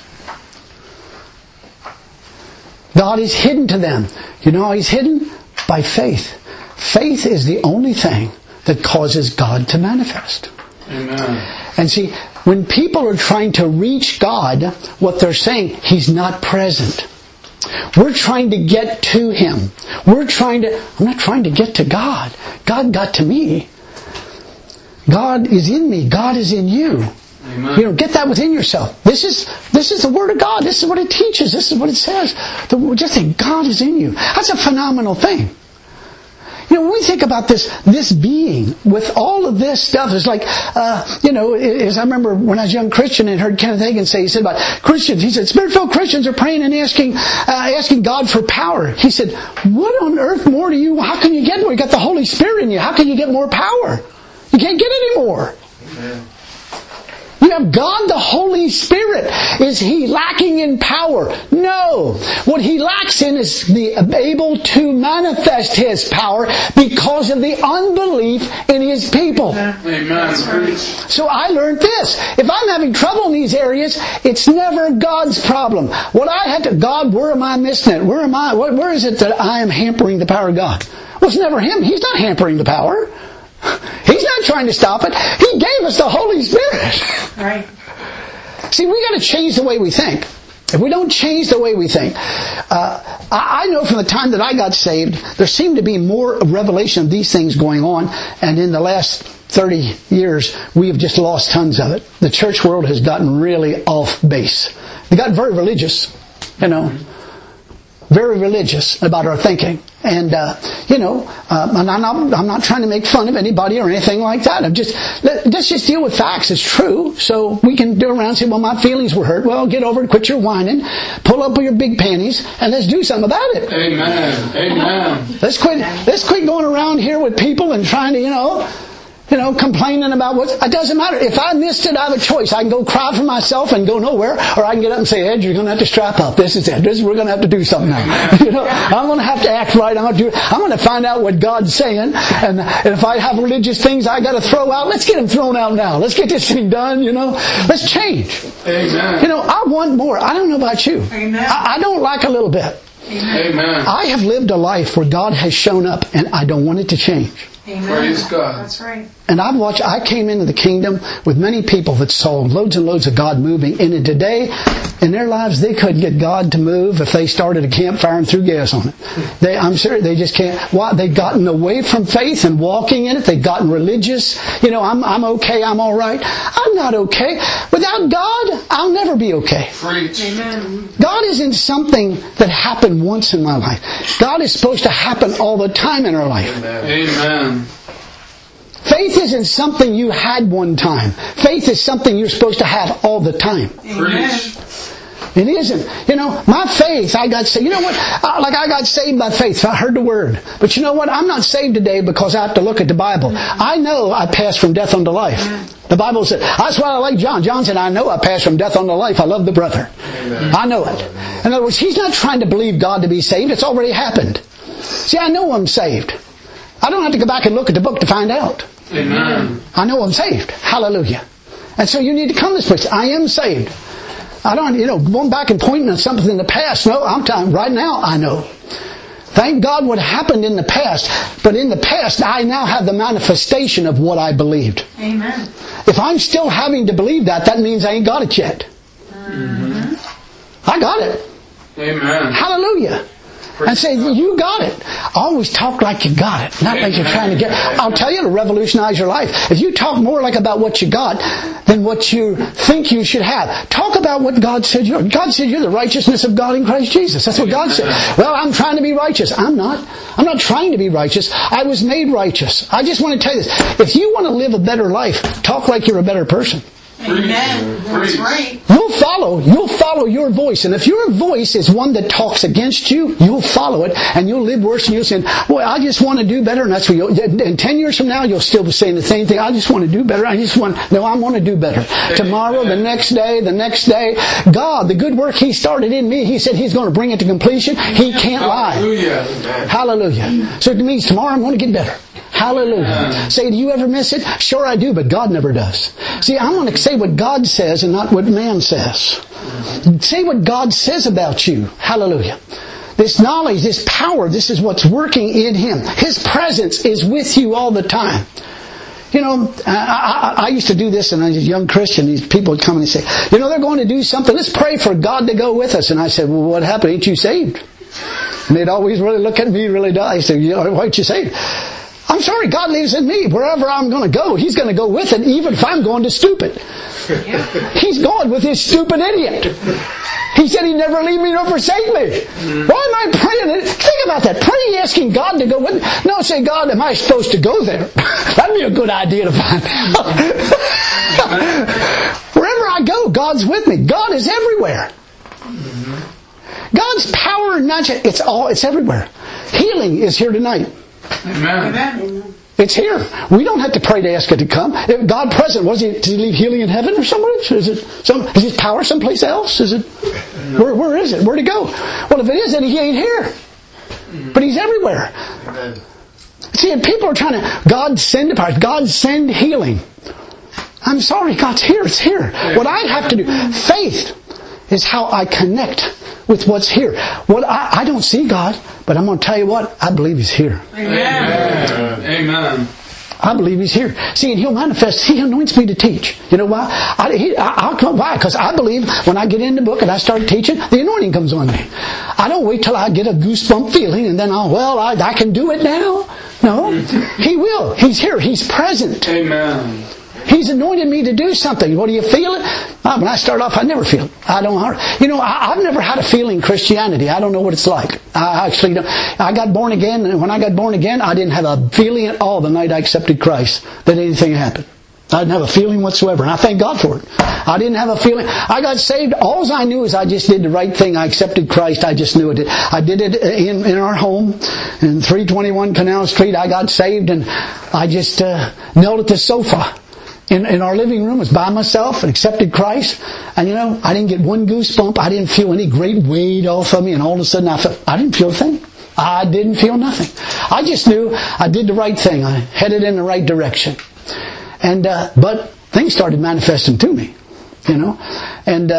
God is hidden to them. You know how He's hidden? By faith. Faith is the only thing that causes God to manifest.
Amen.
And see, when people are trying to reach God, what they're saying, He's not present. We're trying to get to Him. I'm not trying to get to God. God got to me. God is in me. God is in you.
Amen.
Get that within yourself. This is the Word of God. This is what it teaches. This is what it says. Just think, God is in you. That's a phenomenal thing. When we think about this being with all of this stuff, it's like, as I remember when I was a young Christian and heard Kenneth Hagin say, he said about Christians, he said, Spirit-filled Christians are praying and asking God for power. He said, what on earth more how can you get more? You got the Holy Spirit in you. How can you get more power? You can't get any more.
Amen.
You have God the Holy Spirit. Is He lacking in power? No. What He lacks in is able to manifest His power because of the unbelief in His people.
Amen.
So I learned this. If I'm having trouble in these areas, it's never God's problem. God, where am I missing it? Where is it that I am hampering the power of God? Well, it's never Him. He's not hampering the power. He's not trying to stop it. He gave us the Holy Spirit.
Right.
See, we got to change the way we think. If we don't change the way we think, I know from the time that I got saved, there seemed to be more revelation of these things going on, and in the last 30 years, we have just lost tons of it. The church world has gotten really off base. They got very religious, very religious about our thinking. And, and I'm not trying to make fun of anybody or anything like that. Let's just deal with facts. It's true. So we can do around and say, well, my feelings were hurt. Well, get over it. Quit your whining. Pull up with your big panties and let's do something about it.
Amen. Amen.
Let's quit going around here with people and trying to, complaining about it doesn't matter. If I missed it, I have a choice. I can go cry for myself and go nowhere, or I can get up and say, Ed, you're going to have to strap up. This is it. We're going to have to do something now. I'm going to have to act right. I'm going to find out what God's saying. And if I have religious things I got to throw out, let's get them thrown out now. Let's get this thing done, Let's change.
Amen.
I want more. I don't know about you.
Amen.
I don't like a little bit.
Amen.
I have lived a life where God has shown up and I don't want it to change.
Amen.
Praise God.
That's right.
And I came into the kingdom with many people that saw loads and loads of God moving. And today, in their lives, they couldn't get God to move if they started a campfire and threw gas on it. I'm sure they just can't. Why? They've gotten away from faith and walking in it. They've gotten religious. I'm okay. I'm all right. I'm not okay. Without God, I'll never be okay.
Preach.
Amen.
God isn't something that happened once in my life. God is supposed to happen all the time in our life.
Amen.
Faith isn't something you had one time. Faith is something you're supposed to have all the time.
Preach.
It isn't. You know, my faith, I got saved. You know what? I got saved by faith. So I heard the Word. But you know what? I'm not saved today because I have to look at the Bible. I know I passed from death unto life. The Bible said, that's why I like John. John said, I know I passed from death unto life. I love the brother. Amen. I know it. In other words, he's not trying to believe God to be saved. It's already happened. See, I know I'm saved. I don't have to go back and look at the book to find out.
Amen.
I know I'm saved. Hallelujah. And so you need to come to this place. I am saved. I don't, going back and pointing at something in the past. No, I'm telling you, right now, I know. Thank God what happened in the past. But in the past, I now have the manifestation of what I believed.
Amen.
If I'm still having to believe that, that means I ain't got it yet.
Mm-hmm.
I got it.
Amen.
Hallelujah. And say, you got it. Always talk like you got it. Not like you're trying to get. I'll tell you, it'll revolutionize your life. If you talk more like about what you got than what you think you should have. Talk about what God said you are. God said you're the righteousness of God in Christ Jesus. That's what God said. Well, I'm trying to be righteous. I'm not. I'm not trying to be righteous. I was made righteous. I just want to tell you this. If you want to live a better life, talk like you're a better person.
Amen. That's right.
You'll follow your voice. And if your voice is one that talks against you, you'll follow it and you'll live worse and you'll say, boy, I just want to do better. And that's what and 10 years from now, you'll still be saying the same thing. I just want to do better. I want to do better. Tomorrow, the next day. God, the good work He started in me, He said He's going to bring it to completion. He can't lie. Hallelujah. So it means tomorrow I'm going to get better. Hallelujah. Say, do you ever miss it? Sure I do, but God never does. See, I'm going to say what God says and not what man says. Say what God says about you. Hallelujah. This knowledge, this power, this is what's working in Him. His presence is with you all the time. You know, I used to do this and I was a young Christian. These people would come and say, they're going to do something. Let's pray for God to go with us. And I said, well, what happened? Ain't you saved? And they'd always really look at me really dull. I said, why ain't you saved? I'm sorry, God lives in me. Wherever I'm going to go, He's going to go with it, even if I'm going to stupid. He's going with this stupid idiot. He said He'd never leave me nor forsake me. Why am I praying? Think about that. Pray asking God to go with me. No, say, God, am I supposed to go there? That'd be a good idea to find out. Wherever I go, God's with me. God is everywhere. God's power and magic, it's everywhere. Healing is here tonight.
Amen.
It's here. We don't have to pray to ask it to come. If God present, did He leave healing in heaven or somewhere? Is His power someplace else? Is it? Where is it? Where'd it go? Well, if it is, then He ain't here. But He's everywhere. Amen. See, and people are trying to, God send power. God send healing. I'm sorry, God's here. It's here. What I have to do, faith is how I connect with what's here. Well, I don't see God, but I'm going to tell you what, I believe He's here.
Amen. Amen.
I believe He's here. See, and He'll manifest. He anoints me to teach. You know why? I'll come by because I believe when I get in the book and I start teaching, the anointing comes on me. I don't wait till I get a goosebump feeling and then I can do it now. No, He will. He's here. He's present.
Amen.
He's anointed me to do something. What do you feel it? When I start off, I never feel it. I don't. I've never had a feeling in Christianity. I don't know what it's like. I actually don't. I got born again, and when I got born again, I didn't have a feeling at all the night I accepted Christ that anything happened. I didn't have a feeling whatsoever, and I thank God for it. I didn't have a feeling. I got saved. All I knew is I just did the right thing. I accepted Christ. I just knew it. I did it in our home, in 321 Canal Street. I got saved, and I just knelt at the sofa in our living room, was by myself, and accepted Christ. And I didn't get one goosebump. I didn't feel any great weight off of me. And all of a sudden I didn't feel a thing. I didn't feel nothing. I just knew I did the right thing. I headed in the right direction. And, but things started manifesting to me, And,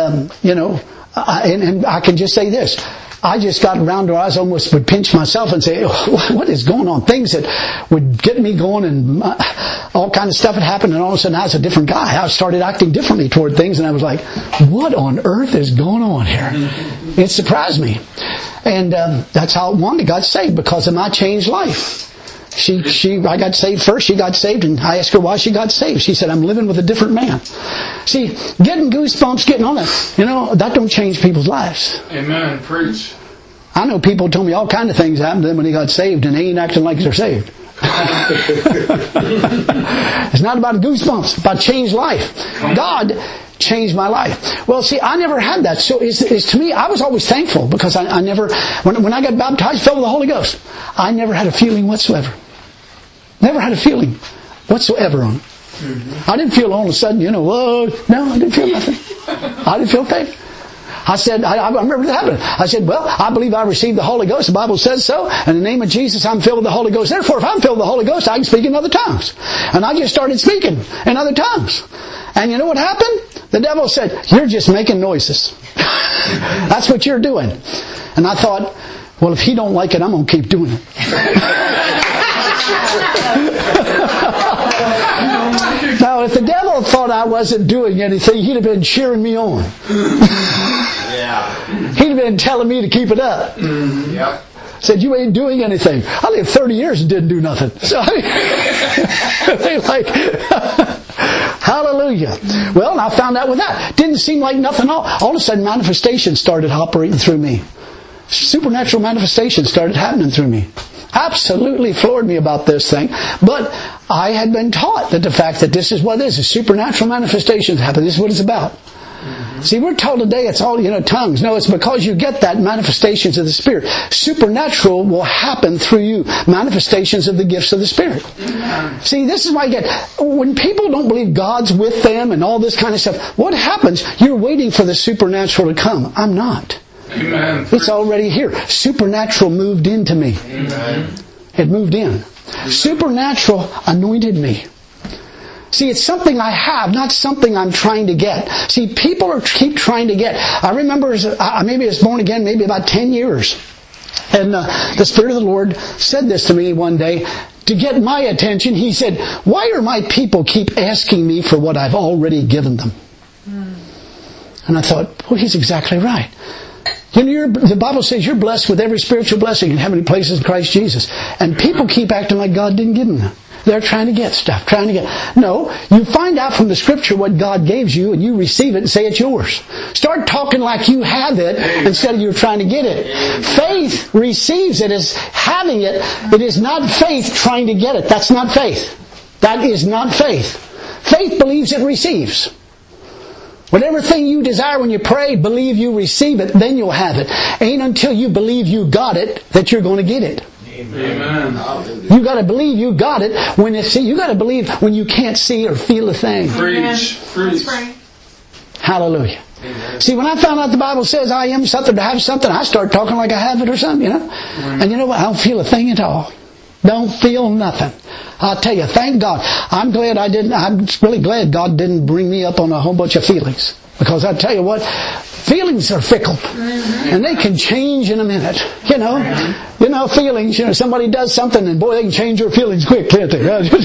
and I can just say this. I just got around where I almost would pinch myself and say, what is going on? Things that would get me going and all kinds of stuff had happened, and all of a sudden I was a different guy. I started acting differently toward things, and I was like, what on earth is going on here? It surprised me. And that's how Wanda got saved, because of my changed life. I got saved first, she got saved, and I asked her why she got saved. She said, I'm living with a different man. See, getting goosebumps, getting all that, that don't change people's lives.
Amen. Preach.
I know people told me all kinds of things happened to them when they got saved, and they ain't acting like they're saved. It's not about goosebumps, it's about changed life. God changed my life. Well, see, I never had that. So to me, I was always thankful because I never, when I got baptized, filled with the Holy Ghost, I never had a feeling whatsoever. Never had a feeling whatsoever on it. I didn't feel all of a sudden, whoa. No, I didn't feel nothing. I didn't feel anything. I said, I remember that happening. I said, well, I believe I received the Holy Ghost. The Bible says so. In the name of Jesus, I'm filled with the Holy Ghost. Therefore, if I'm filled with the Holy Ghost, I can speak in other tongues. And I just started speaking in other tongues. And you know what happened? The devil said, you're just making noises. That's what you're doing. And I thought, well, if he don't like it, I'm going to keep doing it. Now, if the devil thought I wasn't doing anything, he'd have been cheering me on. He'd have been telling me to keep it up. Said, you ain't doing anything. I lived 30 years and didn't do nothing. So they hallelujah. Well, and I found out with that. Didn't seem like nothing. All of a sudden, manifestations started operating through me. Supernatural manifestations started happening through me. Absolutely floored me about this thing. But I had been taught that the fact that this is what it is. Supernatural manifestations happen. This is what it's about. See, we're told today it's all, tongues. No, it's because you get that manifestations of the Spirit. Supernatural will happen through you. Manifestations of the gifts of the Spirit. See, this is why you get, when people don't believe God's with them and all this kind of stuff, what happens? You're waiting for the supernatural to come. I'm not.
Amen.
It's already here. Supernatural moved into me.
Amen.
It moved in. Supernatural anointed me. See, it's something I have, not something I'm trying to get. See, people keep trying to get. I remember, maybe I was born again, maybe about 10 years. And the Spirit of the Lord said this to me one day. To get my attention, He said, why are my people keep asking me for what I've already given them? And I thought, well, He's exactly right. The Bible says you're blessed with every spiritual blessing in heavenly places in Christ Jesus. And people keep acting like God didn't give them. They're trying to get stuff, No, you find out from the Scripture what God gave you and you receive it and say it's yours. Start talking like you have it instead of you're trying to get it. Faith receives it as having it. It is not faith trying to get it. That's not faith. That is not faith. Faith believes it receives. Whatever thing you desire when you pray, believe you receive it, then you'll have it. Ain't until you believe you got it that you're going to get it.
Amen.
You got to believe you got it when you got to believe when you can't see or feel a thing.
Preach.
Hallelujah. Amen. See, when I found out the Bible says I am something to have something, I start talking like I have it or something, And you know what? I don't feel a thing at all. Don't feel nothing. I'll tell you, thank God. I'm really glad God didn't bring me up on a whole bunch of feelings. Because I tell you what, feelings are fickle. And they can change in a minute. Feelings, somebody does something and boy, they can change your feelings quick, can't they?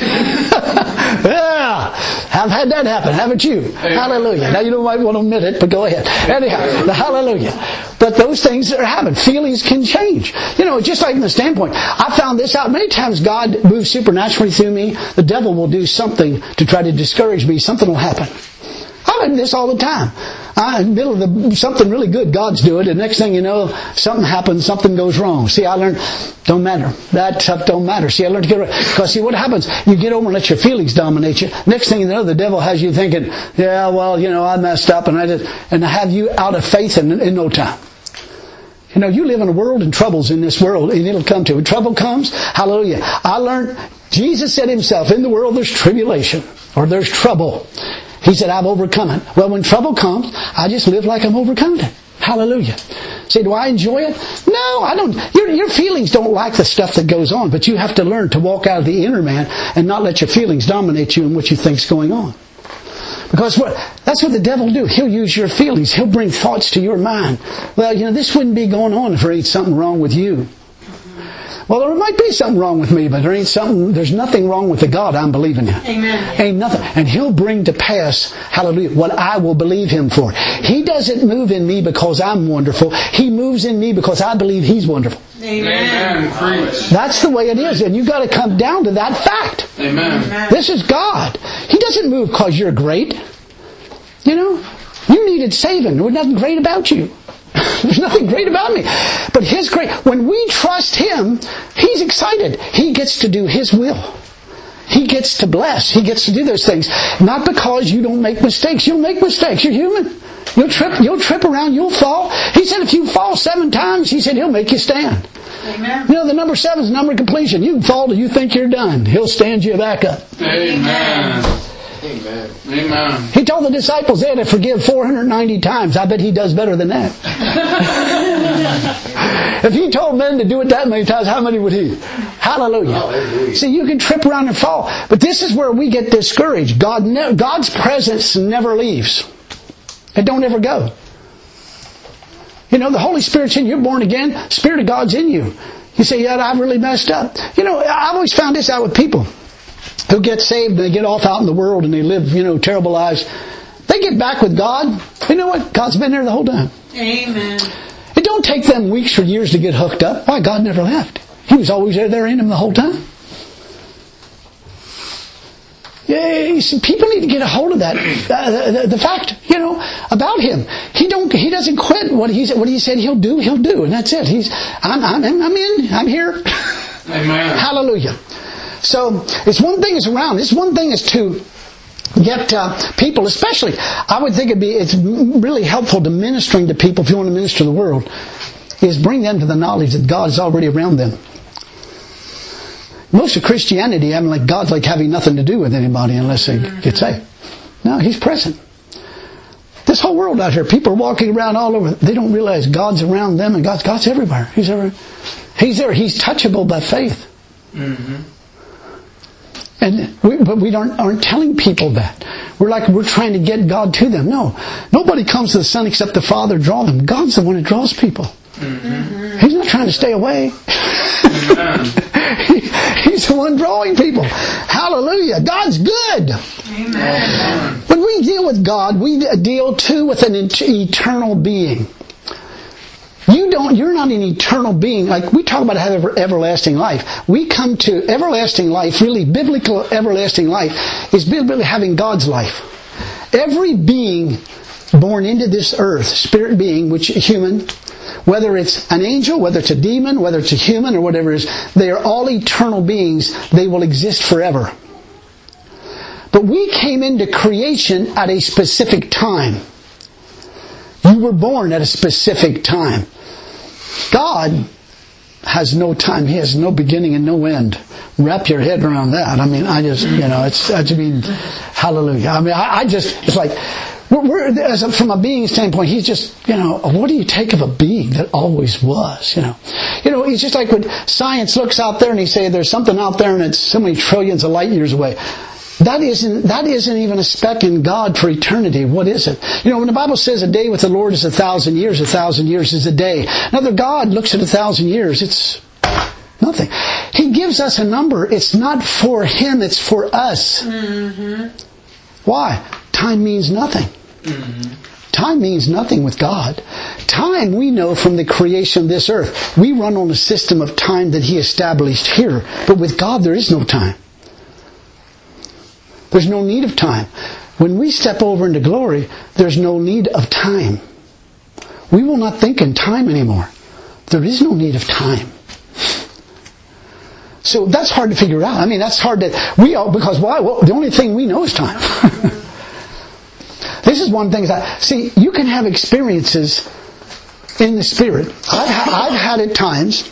Yeah. I've had that happen, haven't you? Hallelujah. Now you might want to admit it, but go ahead. Anyhow, hallelujah. But those things that are happening, feelings can change. Just like in the standpoint, I found this out. Many times God moves supernaturally through me. The devil will do something to try to discourage me. Something will happen. I learn this all the time. In the middle of something really good God's doing, and next thing you know, something happens, something goes wrong. See, I learned, don't matter. That stuff don't matter. See, I learned to get right. Because see, what happens, you get over and let your feelings dominate you. Next thing you know, the devil has you thinking, yeah, well, I messed up, and I have you out of faith in no time. You live in a world and troubles in this world, and it'll come to it. When trouble comes, hallelujah. I learned, Jesus said Himself, in the world there's tribulation, or there's trouble. He said, I've overcome it. Well, when trouble comes, I just live like I'm overcoming it. Hallelujah. Say, do I enjoy it? No, I don't. Your feelings don't like the stuff that goes on, but you have to learn to walk out of the inner man and not let your feelings dominate you and what you think's going on. Because that's what the devil will do. He'll use your feelings. He'll bring thoughts to your mind. Well, this wouldn't be going on if there ain't something wrong with you. Well, there might be something wrong with me, but there's nothing wrong with the God I'm believing in.
Amen.
Ain't nothing. And He'll bring to pass, hallelujah, what I will believe Him for. He doesn't move in me because I'm wonderful. He moves in me because I believe He's wonderful.
Amen.
Preach.
That's the way it is. And you've got to come down to that fact.
Amen.
This is God. He doesn't move because you're great. You needed saving. There was nothing great about you. There's nothing great about me. But when we trust Him, He's excited. He gets to do His will. He gets to bless. He gets to do those things. Not because you don't make mistakes. You'll make mistakes. You're human. You'll trip around. You'll fall. He said if you fall 7 times, He said He'll make you stand.
Amen.
You know, the number 7 is the number of completion. You can fall till you think you're done. He'll stand you back up.
Amen.
Amen.
Amen.
He told the disciples they had to forgive 490 times. I bet He does better than that. If He told men to do it that many times, how many would He? Hallelujah.
Hallelujah.
See, you can trip around and fall. But this is where we get discouraged. God's presence never leaves. It don't ever go. You know, the Holy Spirit's in you. You're born again. Spirit of God's in you. You say, yeah, I've really messed up. You know, I've always found this out with people who get saved and they get off out in the world and they live, you know, terrible lives. They get back with God. You know what? God's been there the whole time.
Amen.
It don't take them weeks or years to get hooked up. Why? God never left. He was always there in them the whole time. Yeah, you see, people need to get a hold of that. The fact, you know, about Him. He doesn't quit what he said He'll do, and that's it. I'm in, I'm here.
Amen.
Hallelujah. So, it's one thing is around. It's one thing is to get people, especially, I would think it's really helpful to ministering to people, if you want to minister to the world, is bring them to the knowledge that God is already around them. Most of Christianity, God's like having nothing to do with anybody unless they get saved. No, He's present. This whole world out here, people are walking around all over. They don't realize God's around them and God's everywhere. He's everywhere. He's there. He's touchable by faith.
Mm-hmm.
But we aren't telling people that. We're trying to get God to them. No. Nobody comes to the Son except the Father draw them. God's the one who draws people. Mm-hmm. He's not trying to stay away. He's the one drawing people. Hallelujah. God's good.
Amen.
When we deal with God, we deal too with an eternal being. You're not an eternal being. Like we talk about everlasting life. We come to everlasting life, really biblical everlasting life, is biblically having God's life. Every being born into this earth, spirit being, which is human, whether it's an angel, whether it's a demon, whether it's a human or whatever it is, they are all eternal beings. They will exist forever. But we came into creation at a specific time. You were born at a specific time. God has no time. He has no beginning and no end. Wrap your head around that. Hallelujah. It's like, from a being standpoint, He's just, what do you take of a being that always was, it's just like when science looks out there and they say there's something out there and it's so many trillions of light years away. That isn't even a speck in God for eternity. What is it? When the Bible says a day with the Lord is 1,000 years, 1,000 years is a day. Another God looks at 1,000 years, it's nothing. He gives us a number. It's not for Him, it's for us. Mm-hmm. Why? Time means nothing. Mm-hmm. Time means nothing with God. Time, we know from the creation of this earth. We run on a system of time that He established here. But with God, there is no time. There's no need of time. When we step over into glory, there's no need of time. We will not think in time anymore. There is no need of time. So that's hard to figure out. That's hard because why? Well, the only thing we know is time. This is one thing you can have experiences in the Spirit. I've had at times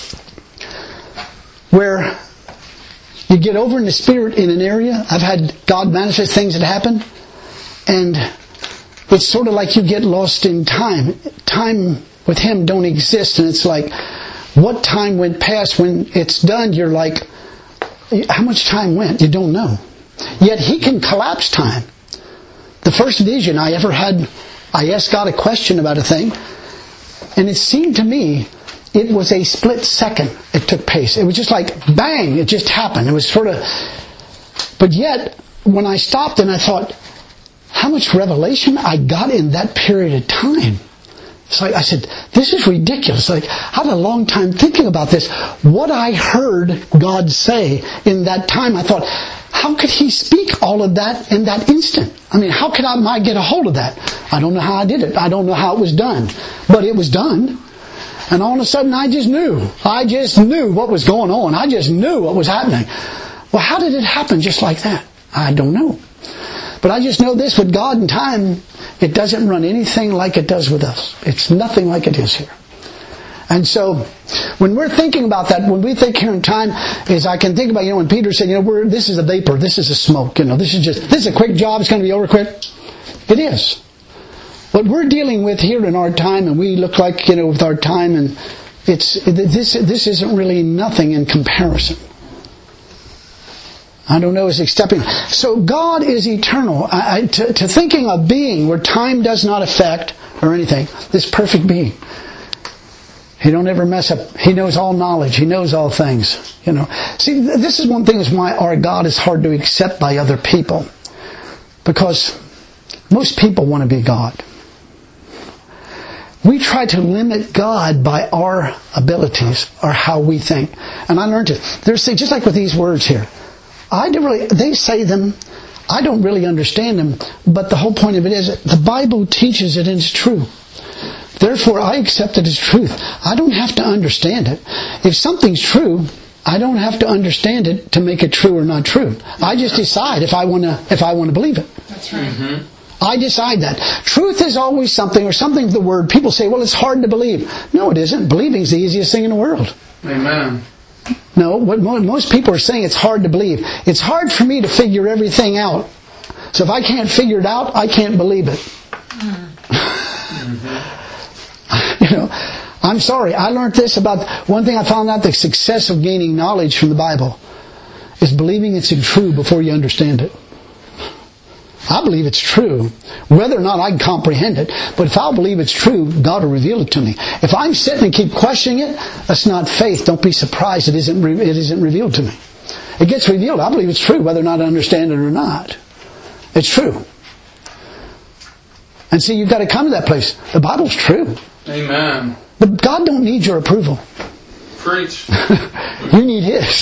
where you get over in the Spirit in an area. I've had God manifest things that happen. And it's sort of like you get lost in time. Time with Him don't exist. And it's like, what time went past? When it's done, you're like, how much time went? You don't know. Yet He can collapse time. The first vision I ever had, I asked God a question about a thing. And it seemed to me, it was a split second it took place. It was just like, bang, it just happened. It was sort of... But yet, when I stopped and I thought, how much revelation I got in that period of time. It's like, I said, this is ridiculous. Like, I had a long time thinking about this. What I heard God say in that time, I thought, how could He speak all of that in that instant? How could I get a hold of that? I don't know how I did it. I don't know how it was done. But it was done. And all of a sudden I just knew. I just knew what was going on. I just knew what was happening. Well, how did it happen just like that? I don't know. But I just know this, with God and time, it doesn't run anything like it does with us. It's nothing like it is here. And so, when we're thinking about that, when we think here in time, is I can think about, when Peter said, this is a vapor, this is a smoke, this is a quick job, it's going to be over quick. It is. What we're dealing with here in our time, and we look like, with our time, and this isn't really nothing in comparison. I don't know, is stepping. So God is eternal. To thinking of being where time does not affect or anything, this perfect being. He don't ever mess up. He knows all knowledge. He knows all things. See, this is one thing is why our God is hard to accept by other people. Because most people want to be God. We try to limit God by our abilities or how we think. And I learned it. There's things, just like with these words here. They say them, I don't really understand them, but the whole point of it is the Bible teaches it and it's true. Therefore, I accept it as truth. I don't have to understand it. If something's true, I don't have to understand it to make it true or not true. I just decide if I want to believe it.
That's right.
Mm-hmm.
I decide that. Truth is always something, or something of the word. People say, well, it's hard to believe. No, it isn't. Believing is the easiest thing in the world.
Amen.
No, what most people are saying, it's hard to believe. It's hard for me to figure everything out. So if I can't figure it out, I can't believe it. I'm sorry. I learned this about one thing I found out: the success of gaining knowledge from the Bible is believing it's true before you understand it. I believe it's true, whether or not I can comprehend it. But if I'll believe it's true, God will reveal it to me. If I'm sitting and keep questioning it, that's not faith. Don't be surprised it isn't revealed to me. It gets revealed. I believe it's true, whether or not I understand it or not. It's true. And see, you've got to come to that place. The Bible's true.
Amen.
But God don't need your approval.
Preach.
You need His.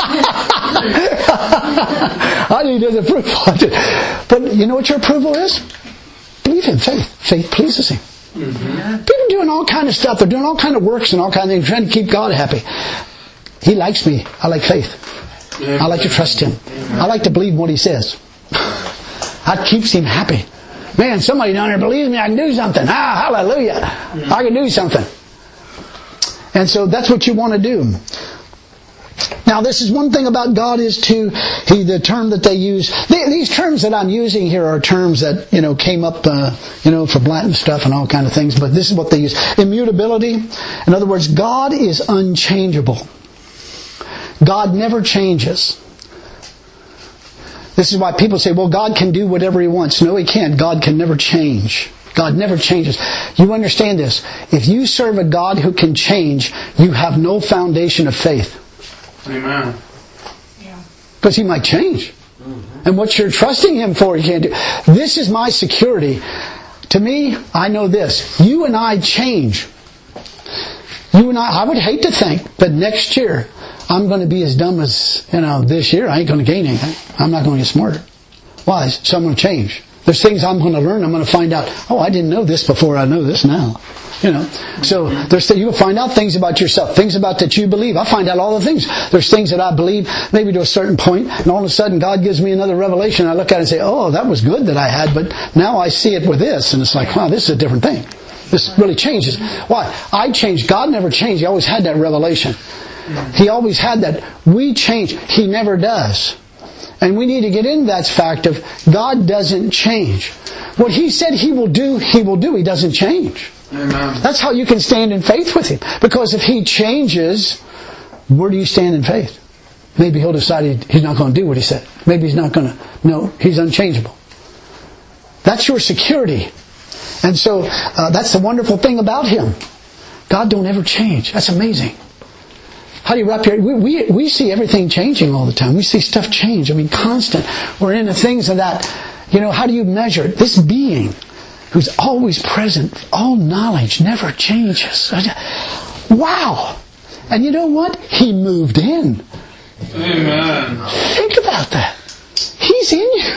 I need His approval. But you know what your approval is? Believe Him. Faith. Faith pleases Him.
Mm-hmm.
People doing all kind of stuff. They're doing all kind of works and all kind of things, trying to keep God happy. He likes me. I like faith.
Amen.
I like to trust Him.
Amen.
I like to believe what He says. That keeps Him happy. Man, somebody down there believes me, I can do something. Hallelujah. I can do something. And so that's what you want to do. Now, this is one thing about God is the term that they use. These terms that I'm using here are terms that, came up, for Latin stuff and all kind of things. But this is what they use. Immutability. In other words, God is unchangeable. God never changes. This is why people say, well, God can do whatever He wants. No, He can't. God can never change. God never changes. You understand this. If you serve a God who can change, you have no foundation of faith.
Amen.
Yeah.
Because He might change. And what you're trusting Him for, He can't do. This is my security. To me, I know this. You and I change. You and I would hate to think that next year I'm going to be as dumb as, this year. I ain't going to gain anything. I'm not going to get smarter. Why? So I'm going to change. There's things I'm going to learn. I'm going to find out, I didn't know this before. I know this now. So you'll find out things about yourself, things about that you believe. I find out all the things. There's things that I believe maybe to a certain point, and all of a sudden God gives me another revelation. I look at it and say, that was good that I had, but now I see it with this, and it's like, wow, this is a different thing. This really changes. Why? I changed. God never changed. He always had that revelation. He always had that. We change. He never does. And we need to get into that fact of God doesn't change. What He said He will do, He will do. He doesn't change.
Amen.
That's how you can stand in faith with Him. Because if He changes, where do you stand in faith? Maybe He'll decide He's not going to do what He said. Maybe He's not going to. No, He's unchangeable. That's your security. And so that's the wonderful thing about Him. God don't ever change. That's amazing. How do you wrap your... We see everything changing all the time. We see stuff change. constant. We're into things of that. How do you measure it? This being who's always present, all knowledge, never changes. Wow! And you know what? He moved in.
Amen.
Think about that. He's in you.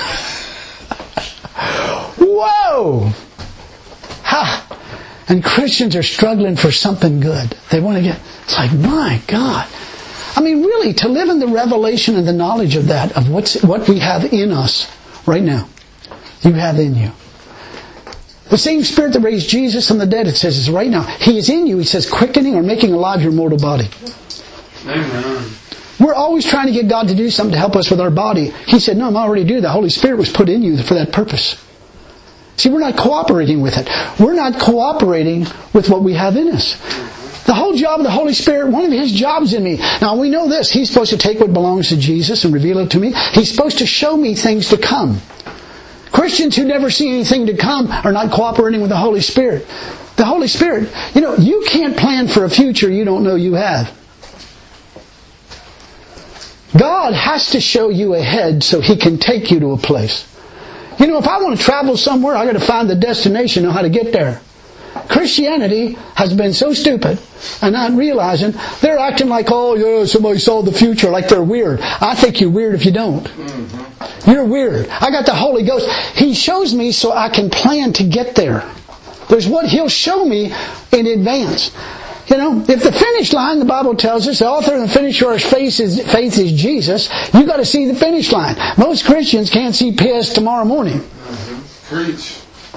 Whoa! Ha! And Christians are struggling for something good. They want to get... It's like, my God. I mean, really, to live in the revelation and the knowledge of that, of what we have in us right now. You have in you. The same Spirit that raised Jesus from the dead, it says, is right now. He is in you, he says, quickening or making alive your mortal body.
Amen.
We're always trying to get God to do something to help us with our body. He said, no, I'm already doing that. The Holy Spirit was put in you for that purpose. See, we're not cooperating with it. We're not cooperating with what we have in us. The whole job of the Holy Spirit, one of His jobs in me. Now we know this. He's supposed to take what belongs to Jesus and reveal it to me. He's supposed to show me things to come. Christians who never see anything to come are not cooperating with the Holy Spirit. The Holy Spirit, you can't plan for a future you don't know you have. God has to show you ahead so He can take you to a place. If I want to travel somewhere, I got to find the destination, know how to get there. Christianity has been so stupid and not realizing they're acting like, oh yeah, somebody saw the future, like they're weird. I think you're weird if you don't. You're weird. I got the Holy Ghost. He shows me so I can plan to get there. There's what He'll show me in advance. If the finish line, the Bible tells us, the author and the finisher of our faith is Jesus, you got to see the finish line. Most Christians can't see past tomorrow morning.
Preach.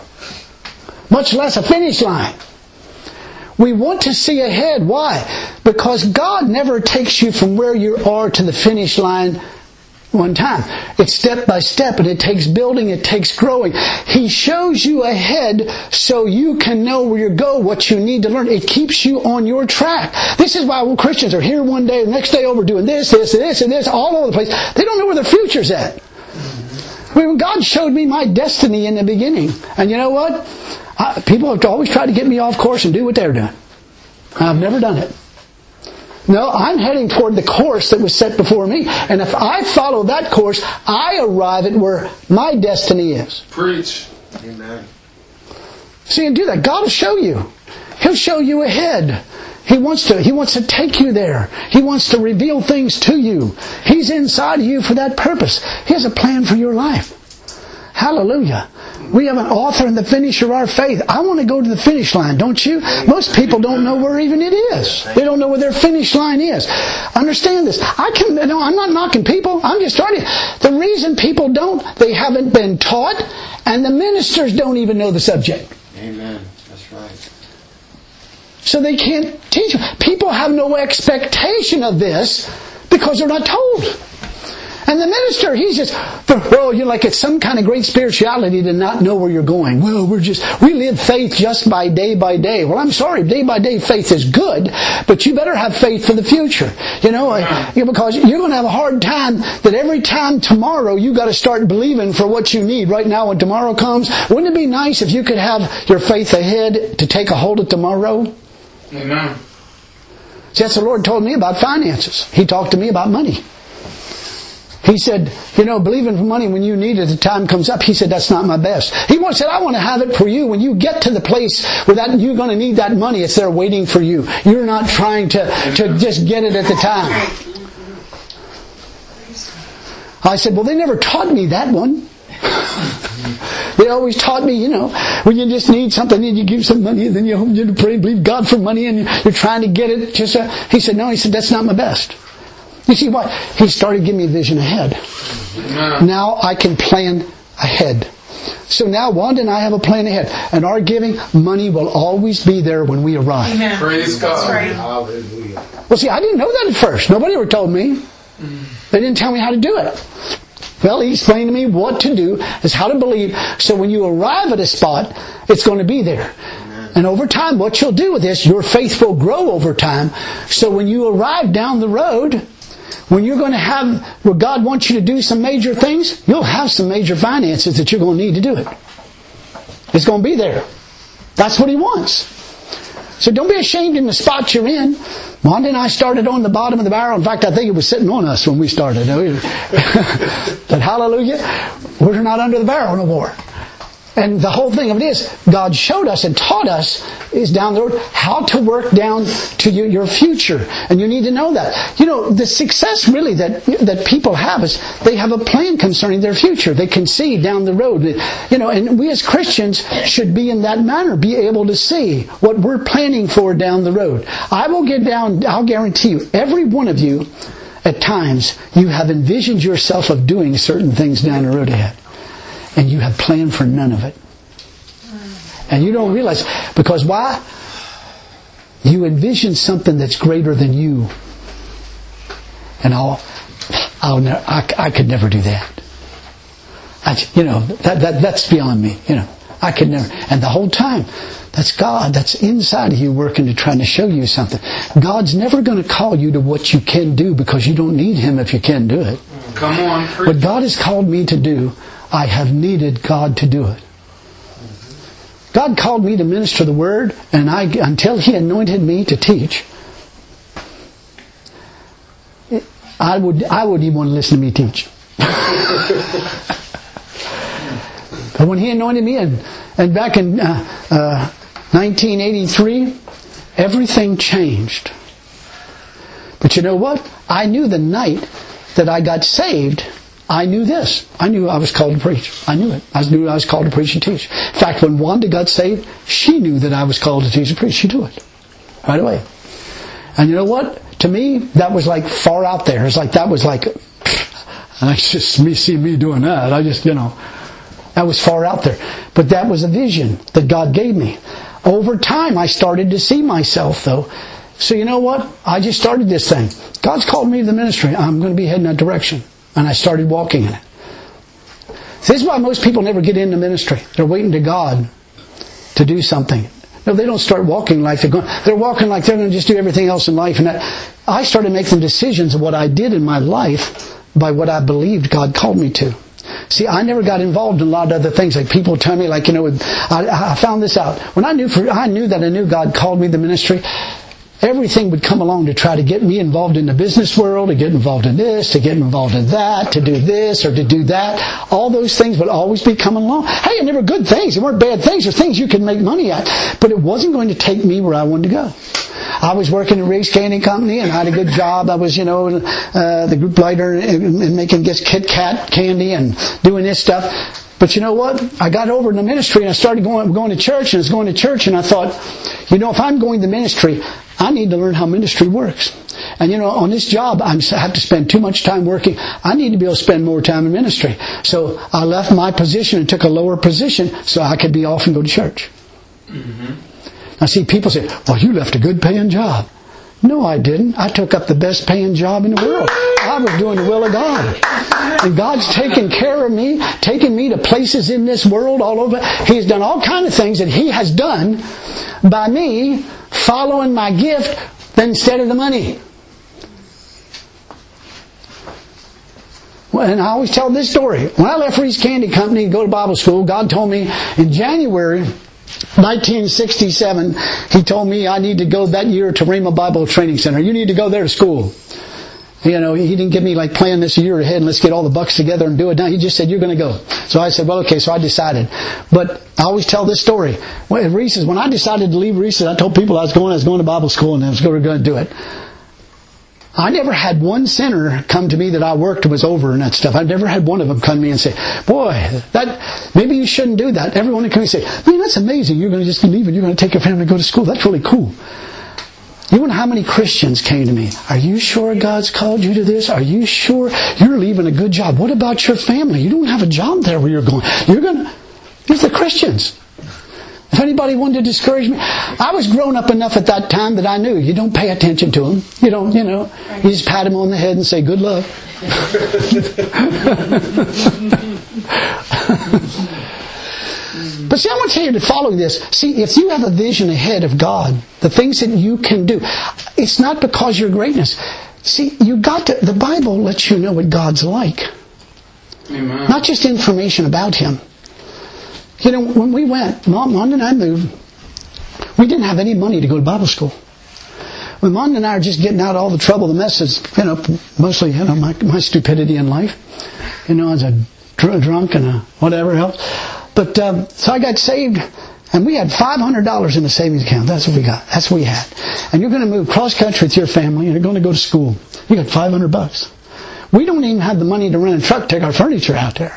Much less a finish line. We want to see ahead. Why? Because God never takes you from where you are to the finish line one time. It's step by step, and it takes building, it takes growing. He shows you ahead so you can know where you go, what you need to learn. It keeps you on your track. This is why Christians are here one day, the next day over doing this, and this, all over the place. They don't know where their future's at. When God showed me my destiny in the beginning, and you know what? People have always tried to get me off course and do what they're doing. I've never done it. No, I'm heading toward the course that was set before me. And if I follow that course, I arrive at where my destiny is.
Preach.
Amen.
See, and do that. God will show you. He'll show you ahead. He wants to take you there. He wants to reveal things to you. He's inside of you for that purpose. He has a plan for your life. Hallelujah. We have an author and the finisher of our faith. I want to go to the finish line, don't you? Most people don't know where even it is. They don't know where their finish line is. Understand this. I'm not knocking people. I'm just starting. The reason people don't, they haven't been taught, and the ministers don't even know the subject.
Amen. That's right.
So they can't teach. People have no expectation of this because they're not told. And the minister, he's just, you're like it's some kind of great spirituality to not know where you're going. Well, we live faith just by day. Well, I'm sorry, day by day faith is good, but you better have faith for the future. Because you're going to have a hard time that every time tomorrow you got to start believing for what you need right now when tomorrow comes. Wouldn't it be nice if you could have your faith ahead to take a hold of tomorrow?
Amen.
See, that's the Lord told me about finances. He talked to me about money. He said, believing for money when you need it, the time comes up. He said, that's not my best. He said, I want to have it for you. When you get to the place where you're going to need that money, it's there waiting for you. You're not trying to just get it at the time. I said, well, they never taught me that one. They always taught me, when you just need something and you give some money and then you pray and believe God for money and you're trying to get it. He said, no, that's not my best. You see what? He started giving me a vision ahead.
Amen.
Now I can plan ahead. So now Wanda and I have a plan ahead. And our giving, money will always be there when we arrive.
Amen.
Praise God.
That's right.
Hallelujah.
Well, see, I didn't know that at first. Nobody ever told me. They didn't tell me how to do it. Well, He explained to me what to do, is how to believe. So when you arrive at a spot, it's going to be there. And over time, what you'll do with this, your faith will grow over time. So when you arrive down the road, when you're going to have, where God wants you to do some major things, you'll have some major finances that you're going to need to do it. It's going to be there. That's what He wants. So don't be ashamed in the spot you're in. Wanda and I started on the bottom of the barrel. In fact, I think it was sitting on us when we started. But hallelujah, we're not under the barrel no more. And the whole thing of it is, God showed us and taught us is down the road how to work down to your future. And you need to know that. You know, the success really that people have is they have a plan concerning their future. They can see down the road. You know, and we as Christians should be in that manner, be able to see what we're planning for down the road. I'll guarantee you, every one of you, at times, you have envisioned yourself of doing certain things down the road ahead. And you have planned for none of it. And you don't realize, because why? You envision something that's greater than you. And I could never do that. That's beyond me. You know, I could never. And the whole time, that's God. That's inside of you working to try to show you something. God's never going to call you to what you can do because you don't need Him if you can't do it.
Come on, preach.
What God has called me to do, I have needed God to do it. God called me to minister the Word, and until He anointed me to teach, I wouldn't even want to listen to me teach. But when He anointed me, and back in 1983, everything changed. But you know what? I knew the night that I got saved, I knew this. I knew I was called to preach. I knew it. I knew I was called to preach and teach. In fact, when Wanda got saved, she knew that I was called to teach and preach. She knew it. Right away. And you know what? To me, that was like far out there. It's like, that was like, I just see me doing that. That was far out there. But that was a vision that God gave me. Over time, I started to see myself, though. So you know what? I just started this thing. God's called me to the ministry. I'm going to be heading that direction. And I started walking in it. This is why most people never get into ministry. They're waiting to God to do something. No, they don't start walking like they're walking like they're going to just do everything else in life. And I started making decisions of what I did in my life by what I believed God called me to. See, I never got involved in a lot of other things. Like people tell me, like, I found this out. When I knew God called me to the ministry, everything would come along to try to get me involved in the business world, to get involved in this, to get involved in that, to do this or to do that. All those things would always be coming along. Hey, and they were good things. They weren't bad things. They're things you can make money at. But it wasn't going to take me where I wanted to go. I was working at Riggs Candy Company and I had a good job. I was, the group leader and making Kit Kat candy and doing this stuff. But you know what? I got over in the ministry and I started going to church, and I was going to church, and I thought, if I'm going to ministry, I need to learn how ministry works. And on this job, I have to spend too much time working. I need to be able to spend more time in ministry. So I left my position and took a lower position so I could be off and go to church. Mm-hmm. Now see, people say, well, you left a good paying job. No, I didn't. I took up the best paying job in the world. I was doing the will of God. And God's taken care of me, taken me to places in this world all over. He's done all kinds of things that He has done by me following my gift instead of the money. Well, and I always tell this story. When I left Riggs Candy Company to go to Bible school, God told me in January 1967, He told me I need to go that year to Rhema Bible Training Center. You need to go there to school. He didn't give me like plan this a year ahead and let's get all the bucks together and do it now. He just said, you're going to go. So I said, well, okay. So I decided. But I always tell this story. When I decided to leave Reese's, I told people I was going to Bible school and I was going to do it. I never had one sinner come to me that I worked was over and that stuff. I've never had one of them come to me and say, boy, maybe you shouldn't do that. Everyone would come and say, man, that's amazing. You're going to just leave and you're going to take your family to go to school. That's really cool. You know how many Christians came to me? Are you sure God's called you to this? Are you sure you're leaving a good job? What about your family? You don't have a job there where you're going. These are Christians. If anybody wanted to discourage me, I was grown up enough at that time that I knew you don't pay attention to them. You don't, you just pat them on the head and say, good luck. But see, I want to tell you to follow this. See, if you have a vision ahead of God, the things that you can do, it's not because you're greatness. See, the Bible lets you know what God's like.
Amen.
Not just information about Him. When we went, Mom and I moved, we didn't have any money to go to Bible school. When Mom and I are just getting out of all the trouble, the messes, mostly, my stupidity in life, as a drunk and a whatever else. But so I got saved, and we had $500 in the savings account. That's what we got. That's what we had. And you're going to move cross country with your family, and you're going to go to school. You got $500. We don't even have the money to rent a truck to take our furniture out there.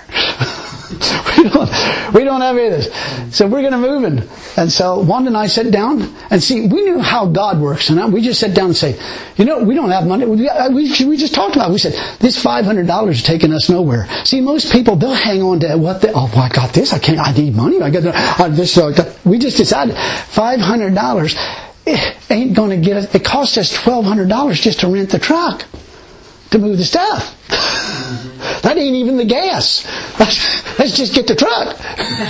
We don't have any of this. So we're going to move in. And so Wanda and I sat down and see, we knew how God works. And we just sat down and say, we don't have money. We just talked about it. We said, this $500 is taking us nowhere. See, most people, they'll hang on to I got this. I need money. I got this. We just decided $500 ain't going to get us. It cost us $1,200 just to rent the truck to move the stuff. That ain't even the gas. Let's just get the truck.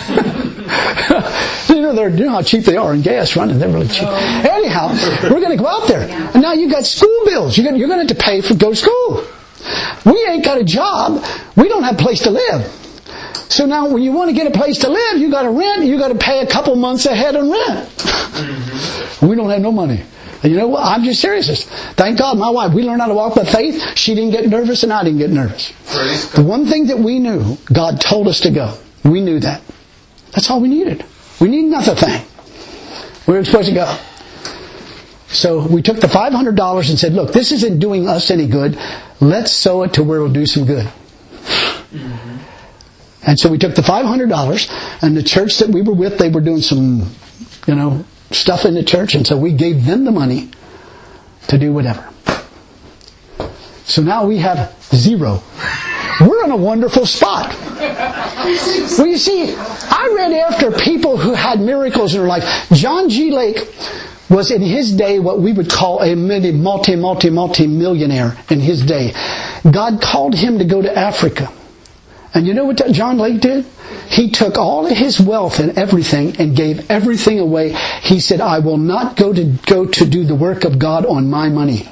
You know how cheap they are in gas running. They're really cheap. Anyhow, we're going to go out there. And now you got school bills. You're going to have to pay for go to school. We ain't got a job. We don't have a place to live. So now when you want to get a place to live, you got to rent. You got to pay a couple months ahead on rent. We don't have no money. And you know what? I'm just serious. Thank God, my wife, we learned how to walk by faith. She didn't get nervous and I didn't get nervous. The one thing that we knew, God told us to go. We knew that. That's all we needed. We needed another thing. We were supposed to go. So we took the $500 and said, look, this isn't doing us any good. Let's sow it to where it'll do some good. Mm-hmm. And so we took the $500, and the church that we were with, they were doing some, stuff in the church, and so we gave them the money to do whatever. So now we have zero. We're in a wonderful spot. Well, you see, I read after people who had miracles in their life. John G. Lake was in his day what we would call a multi-millionaire in his day. God called him to go to Africa. And you know what John Lake did? He took all of his wealth and everything and gave everything away. He said, I will not go to do the work of God on my money.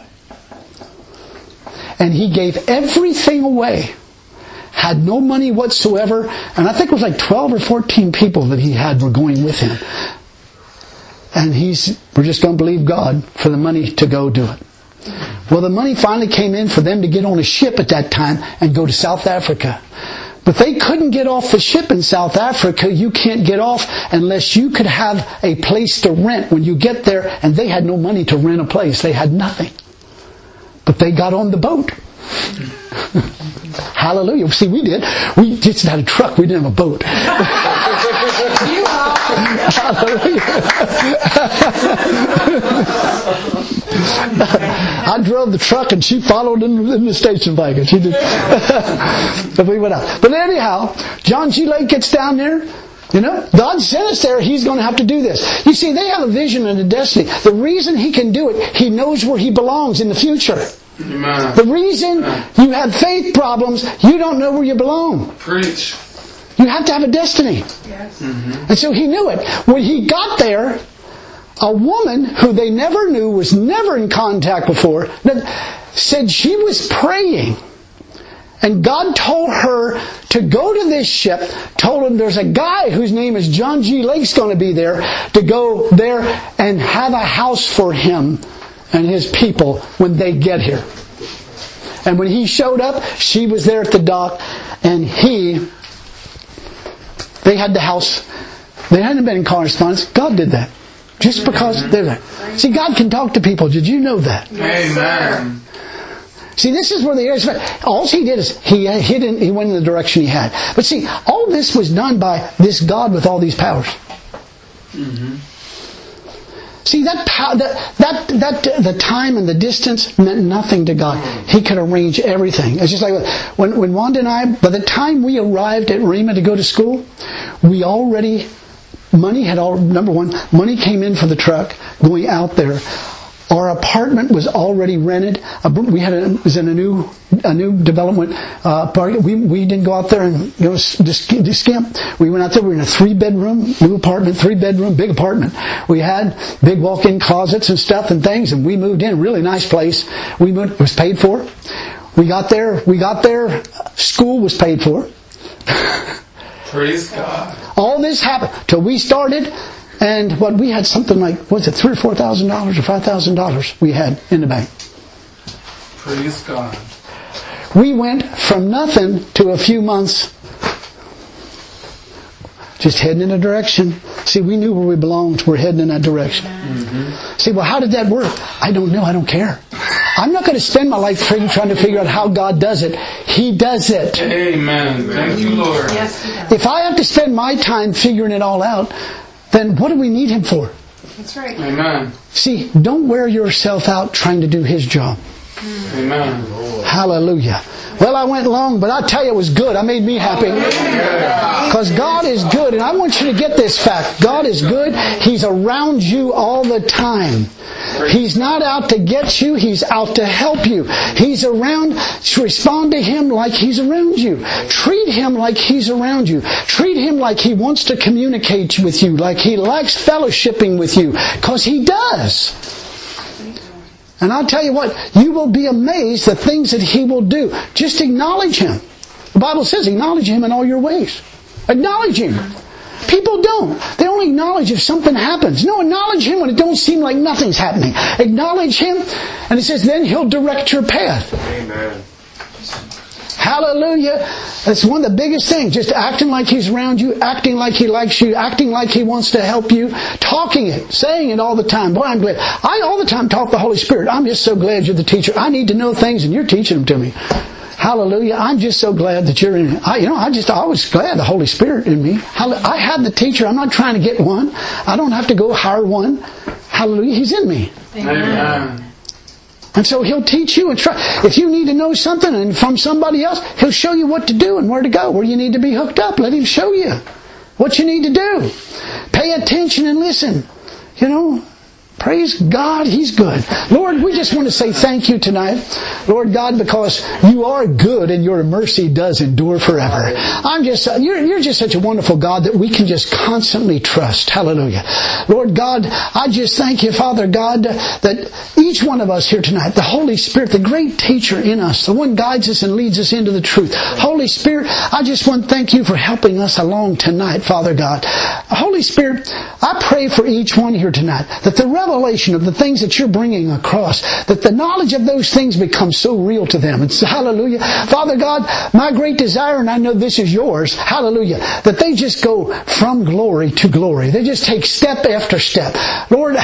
And he gave everything away. Had no money whatsoever. And I think it was like 12 or 14 people that he had were going with him. And we're just going to believe God for the money to go do it. Well, the money finally came in for them to get on a ship at that time and go to South Africa. But they couldn't get off the ship in South Africa. You can't get off unless you could have a place to rent when you get there. And they had no money to rent a place. They had nothing. But they got on the boat. Hallelujah. See, we did. We just had a truck. We didn't have a boat. Hallelujah. I drove the truck and she followed in the station wagon. She did. But we went out. But anyhow, John G. Lake gets down there. God sent us there. He's going to have to do this. You see, they have a vision and a destiny. The reason he can do it, he knows where he belongs in the future. Amen. The reason you have faith problems, you don't know where you belong.
Preach.
You have to have a destiny.
Yes. Mm-hmm.
And so he knew it. When he got there, a woman who they never knew, was never in contact before, said she was praying. And God told her to go to this ship, told him there's a guy whose name is John G. Lake's going to be there, to go there and have a house for him and his people when they get here. And when he showed up, she was there at the dock, and they had the house. They hadn't been in correspondence. God did that. Just because they're there. See, God can talk to people. Did you know that?
Amen.
See, this is where the air is. All he did is he went in the direction he had. But see, all this was done by this God with all these powers. Mm-hmm. See, the time and the distance meant nothing to God. He could arrange everything. It's just like when Wanda and I, by the time we arrived at Rhema to go to school, money came in for the truck going out there. Our apartment was already rented. It was in a new development park. We didn't go out there and just skimp. We went out there. We were in a 3-bedroom new apartment, 3-bedroom big apartment. We had big walk-in closets and stuff and things, and we moved in. Really nice place. We moved. It was paid for. We got there. School was paid for.
Praise God.
All this happened till we started. And we had something like, $3,000 or $4,000 or $5,000 we had in the bank.
Praise God. We
went from nothing to a few months Just heading in a direction. See, we knew where we belonged. We're heading in that direction. See, well, how did that work? I don't know. I don't care. I'm not going to spend my life trying to figure out how God does it. He does it.
Amen. Thank you, Lord.
Yes, He does.
If I have to spend my time figuring it all out, then what do we need Him for?
That's right.
Amen.
See, don't wear yourself out trying to do His job.
Amen.
Hallelujah. Well, I went long, but I tell you it was good. It made me happy. Because God is good. And I want you to get this fact. God is good. He's around you all the time. He's not out to get you. He's out to help you. He's around. Respond to Him like He's around you. Treat Him like He's around you. Treat Him like He wants to communicate with you. Like He likes fellowshipping with you. Because He does. And I'll tell you what, you will be amazed at things that He will do. Just acknowledge Him. The Bible says acknowledge Him in all your ways. Acknowledge Him. People don't. They only acknowledge if something happens. No, acknowledge Him when it don't seem like nothing's happening. Acknowledge Him, and it says then He'll direct your path.
Amen.
Hallelujah. That's one of the biggest things. Just acting like He's around you, acting like He likes you, acting like He wants to help you, talking it, saying it all the time. Boy, I'm glad. I all the time talk the Holy Spirit. I'm just so glad you're the teacher. I need to know things and you're teaching them to me. Hallelujah. I'm just so glad that you're in. I was glad the Holy Spirit in me. I have the teacher. I'm not trying to get one. I don't have to go hire one. Hallelujah. He's in me.
Amen.
And so He'll teach you and try. If you need to know something and from somebody else, He'll show you what to do and where to go, where you need to be hooked up. Let Him show you what you need to do. Pay attention and listen. Praise God, He's good. Lord, we just want to say thank you tonight, Lord God, because you are good and your mercy does endure forever. You're just such a wonderful God that we can just constantly trust. Hallelujah. Lord God, I just thank you, Father God, that each one of us here tonight, the Holy Spirit, the great teacher in us, the one guides us and leads us into the truth. Holy Spirit, I just want to thank you for helping us along tonight, Father God. Holy Spirit, I pray for each one here tonight that the revelation of the things that you're bringing across, that the knowledge of those things becomes so real to them. It's hallelujah. Father God, my great desire, and I know this is yours, hallelujah, that they just go from glory to glory. They just take step after step. Lord,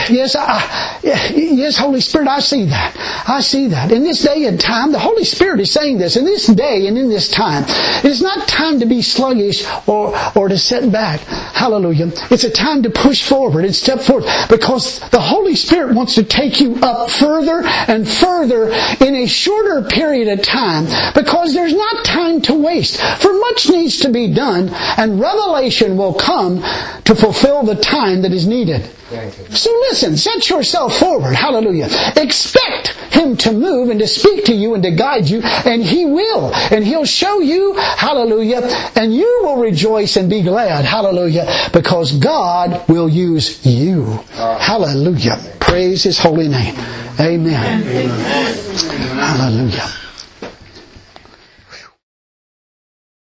yes, Holy Spirit, I see that. I see that. In this day and time, the Holy Spirit is saying this. In this day and in this time, it is not time to be sluggish or to sit back. Hallelujah. It's a time to push forward and step forward because the Holy Spirit wants to take you up further and further in a shorter period of time because there's not time to waste. For much needs to be done and revelation will come to fulfill the time that is needed. So listen, set yourself forward. Hallelujah. Expect Him to move and to speak to you and to guide you, and He will. And He'll show you, hallelujah, and you will rejoice and be glad, hallelujah, because God will use you. Hallelujah. Praise His holy name. Amen. Hallelujah.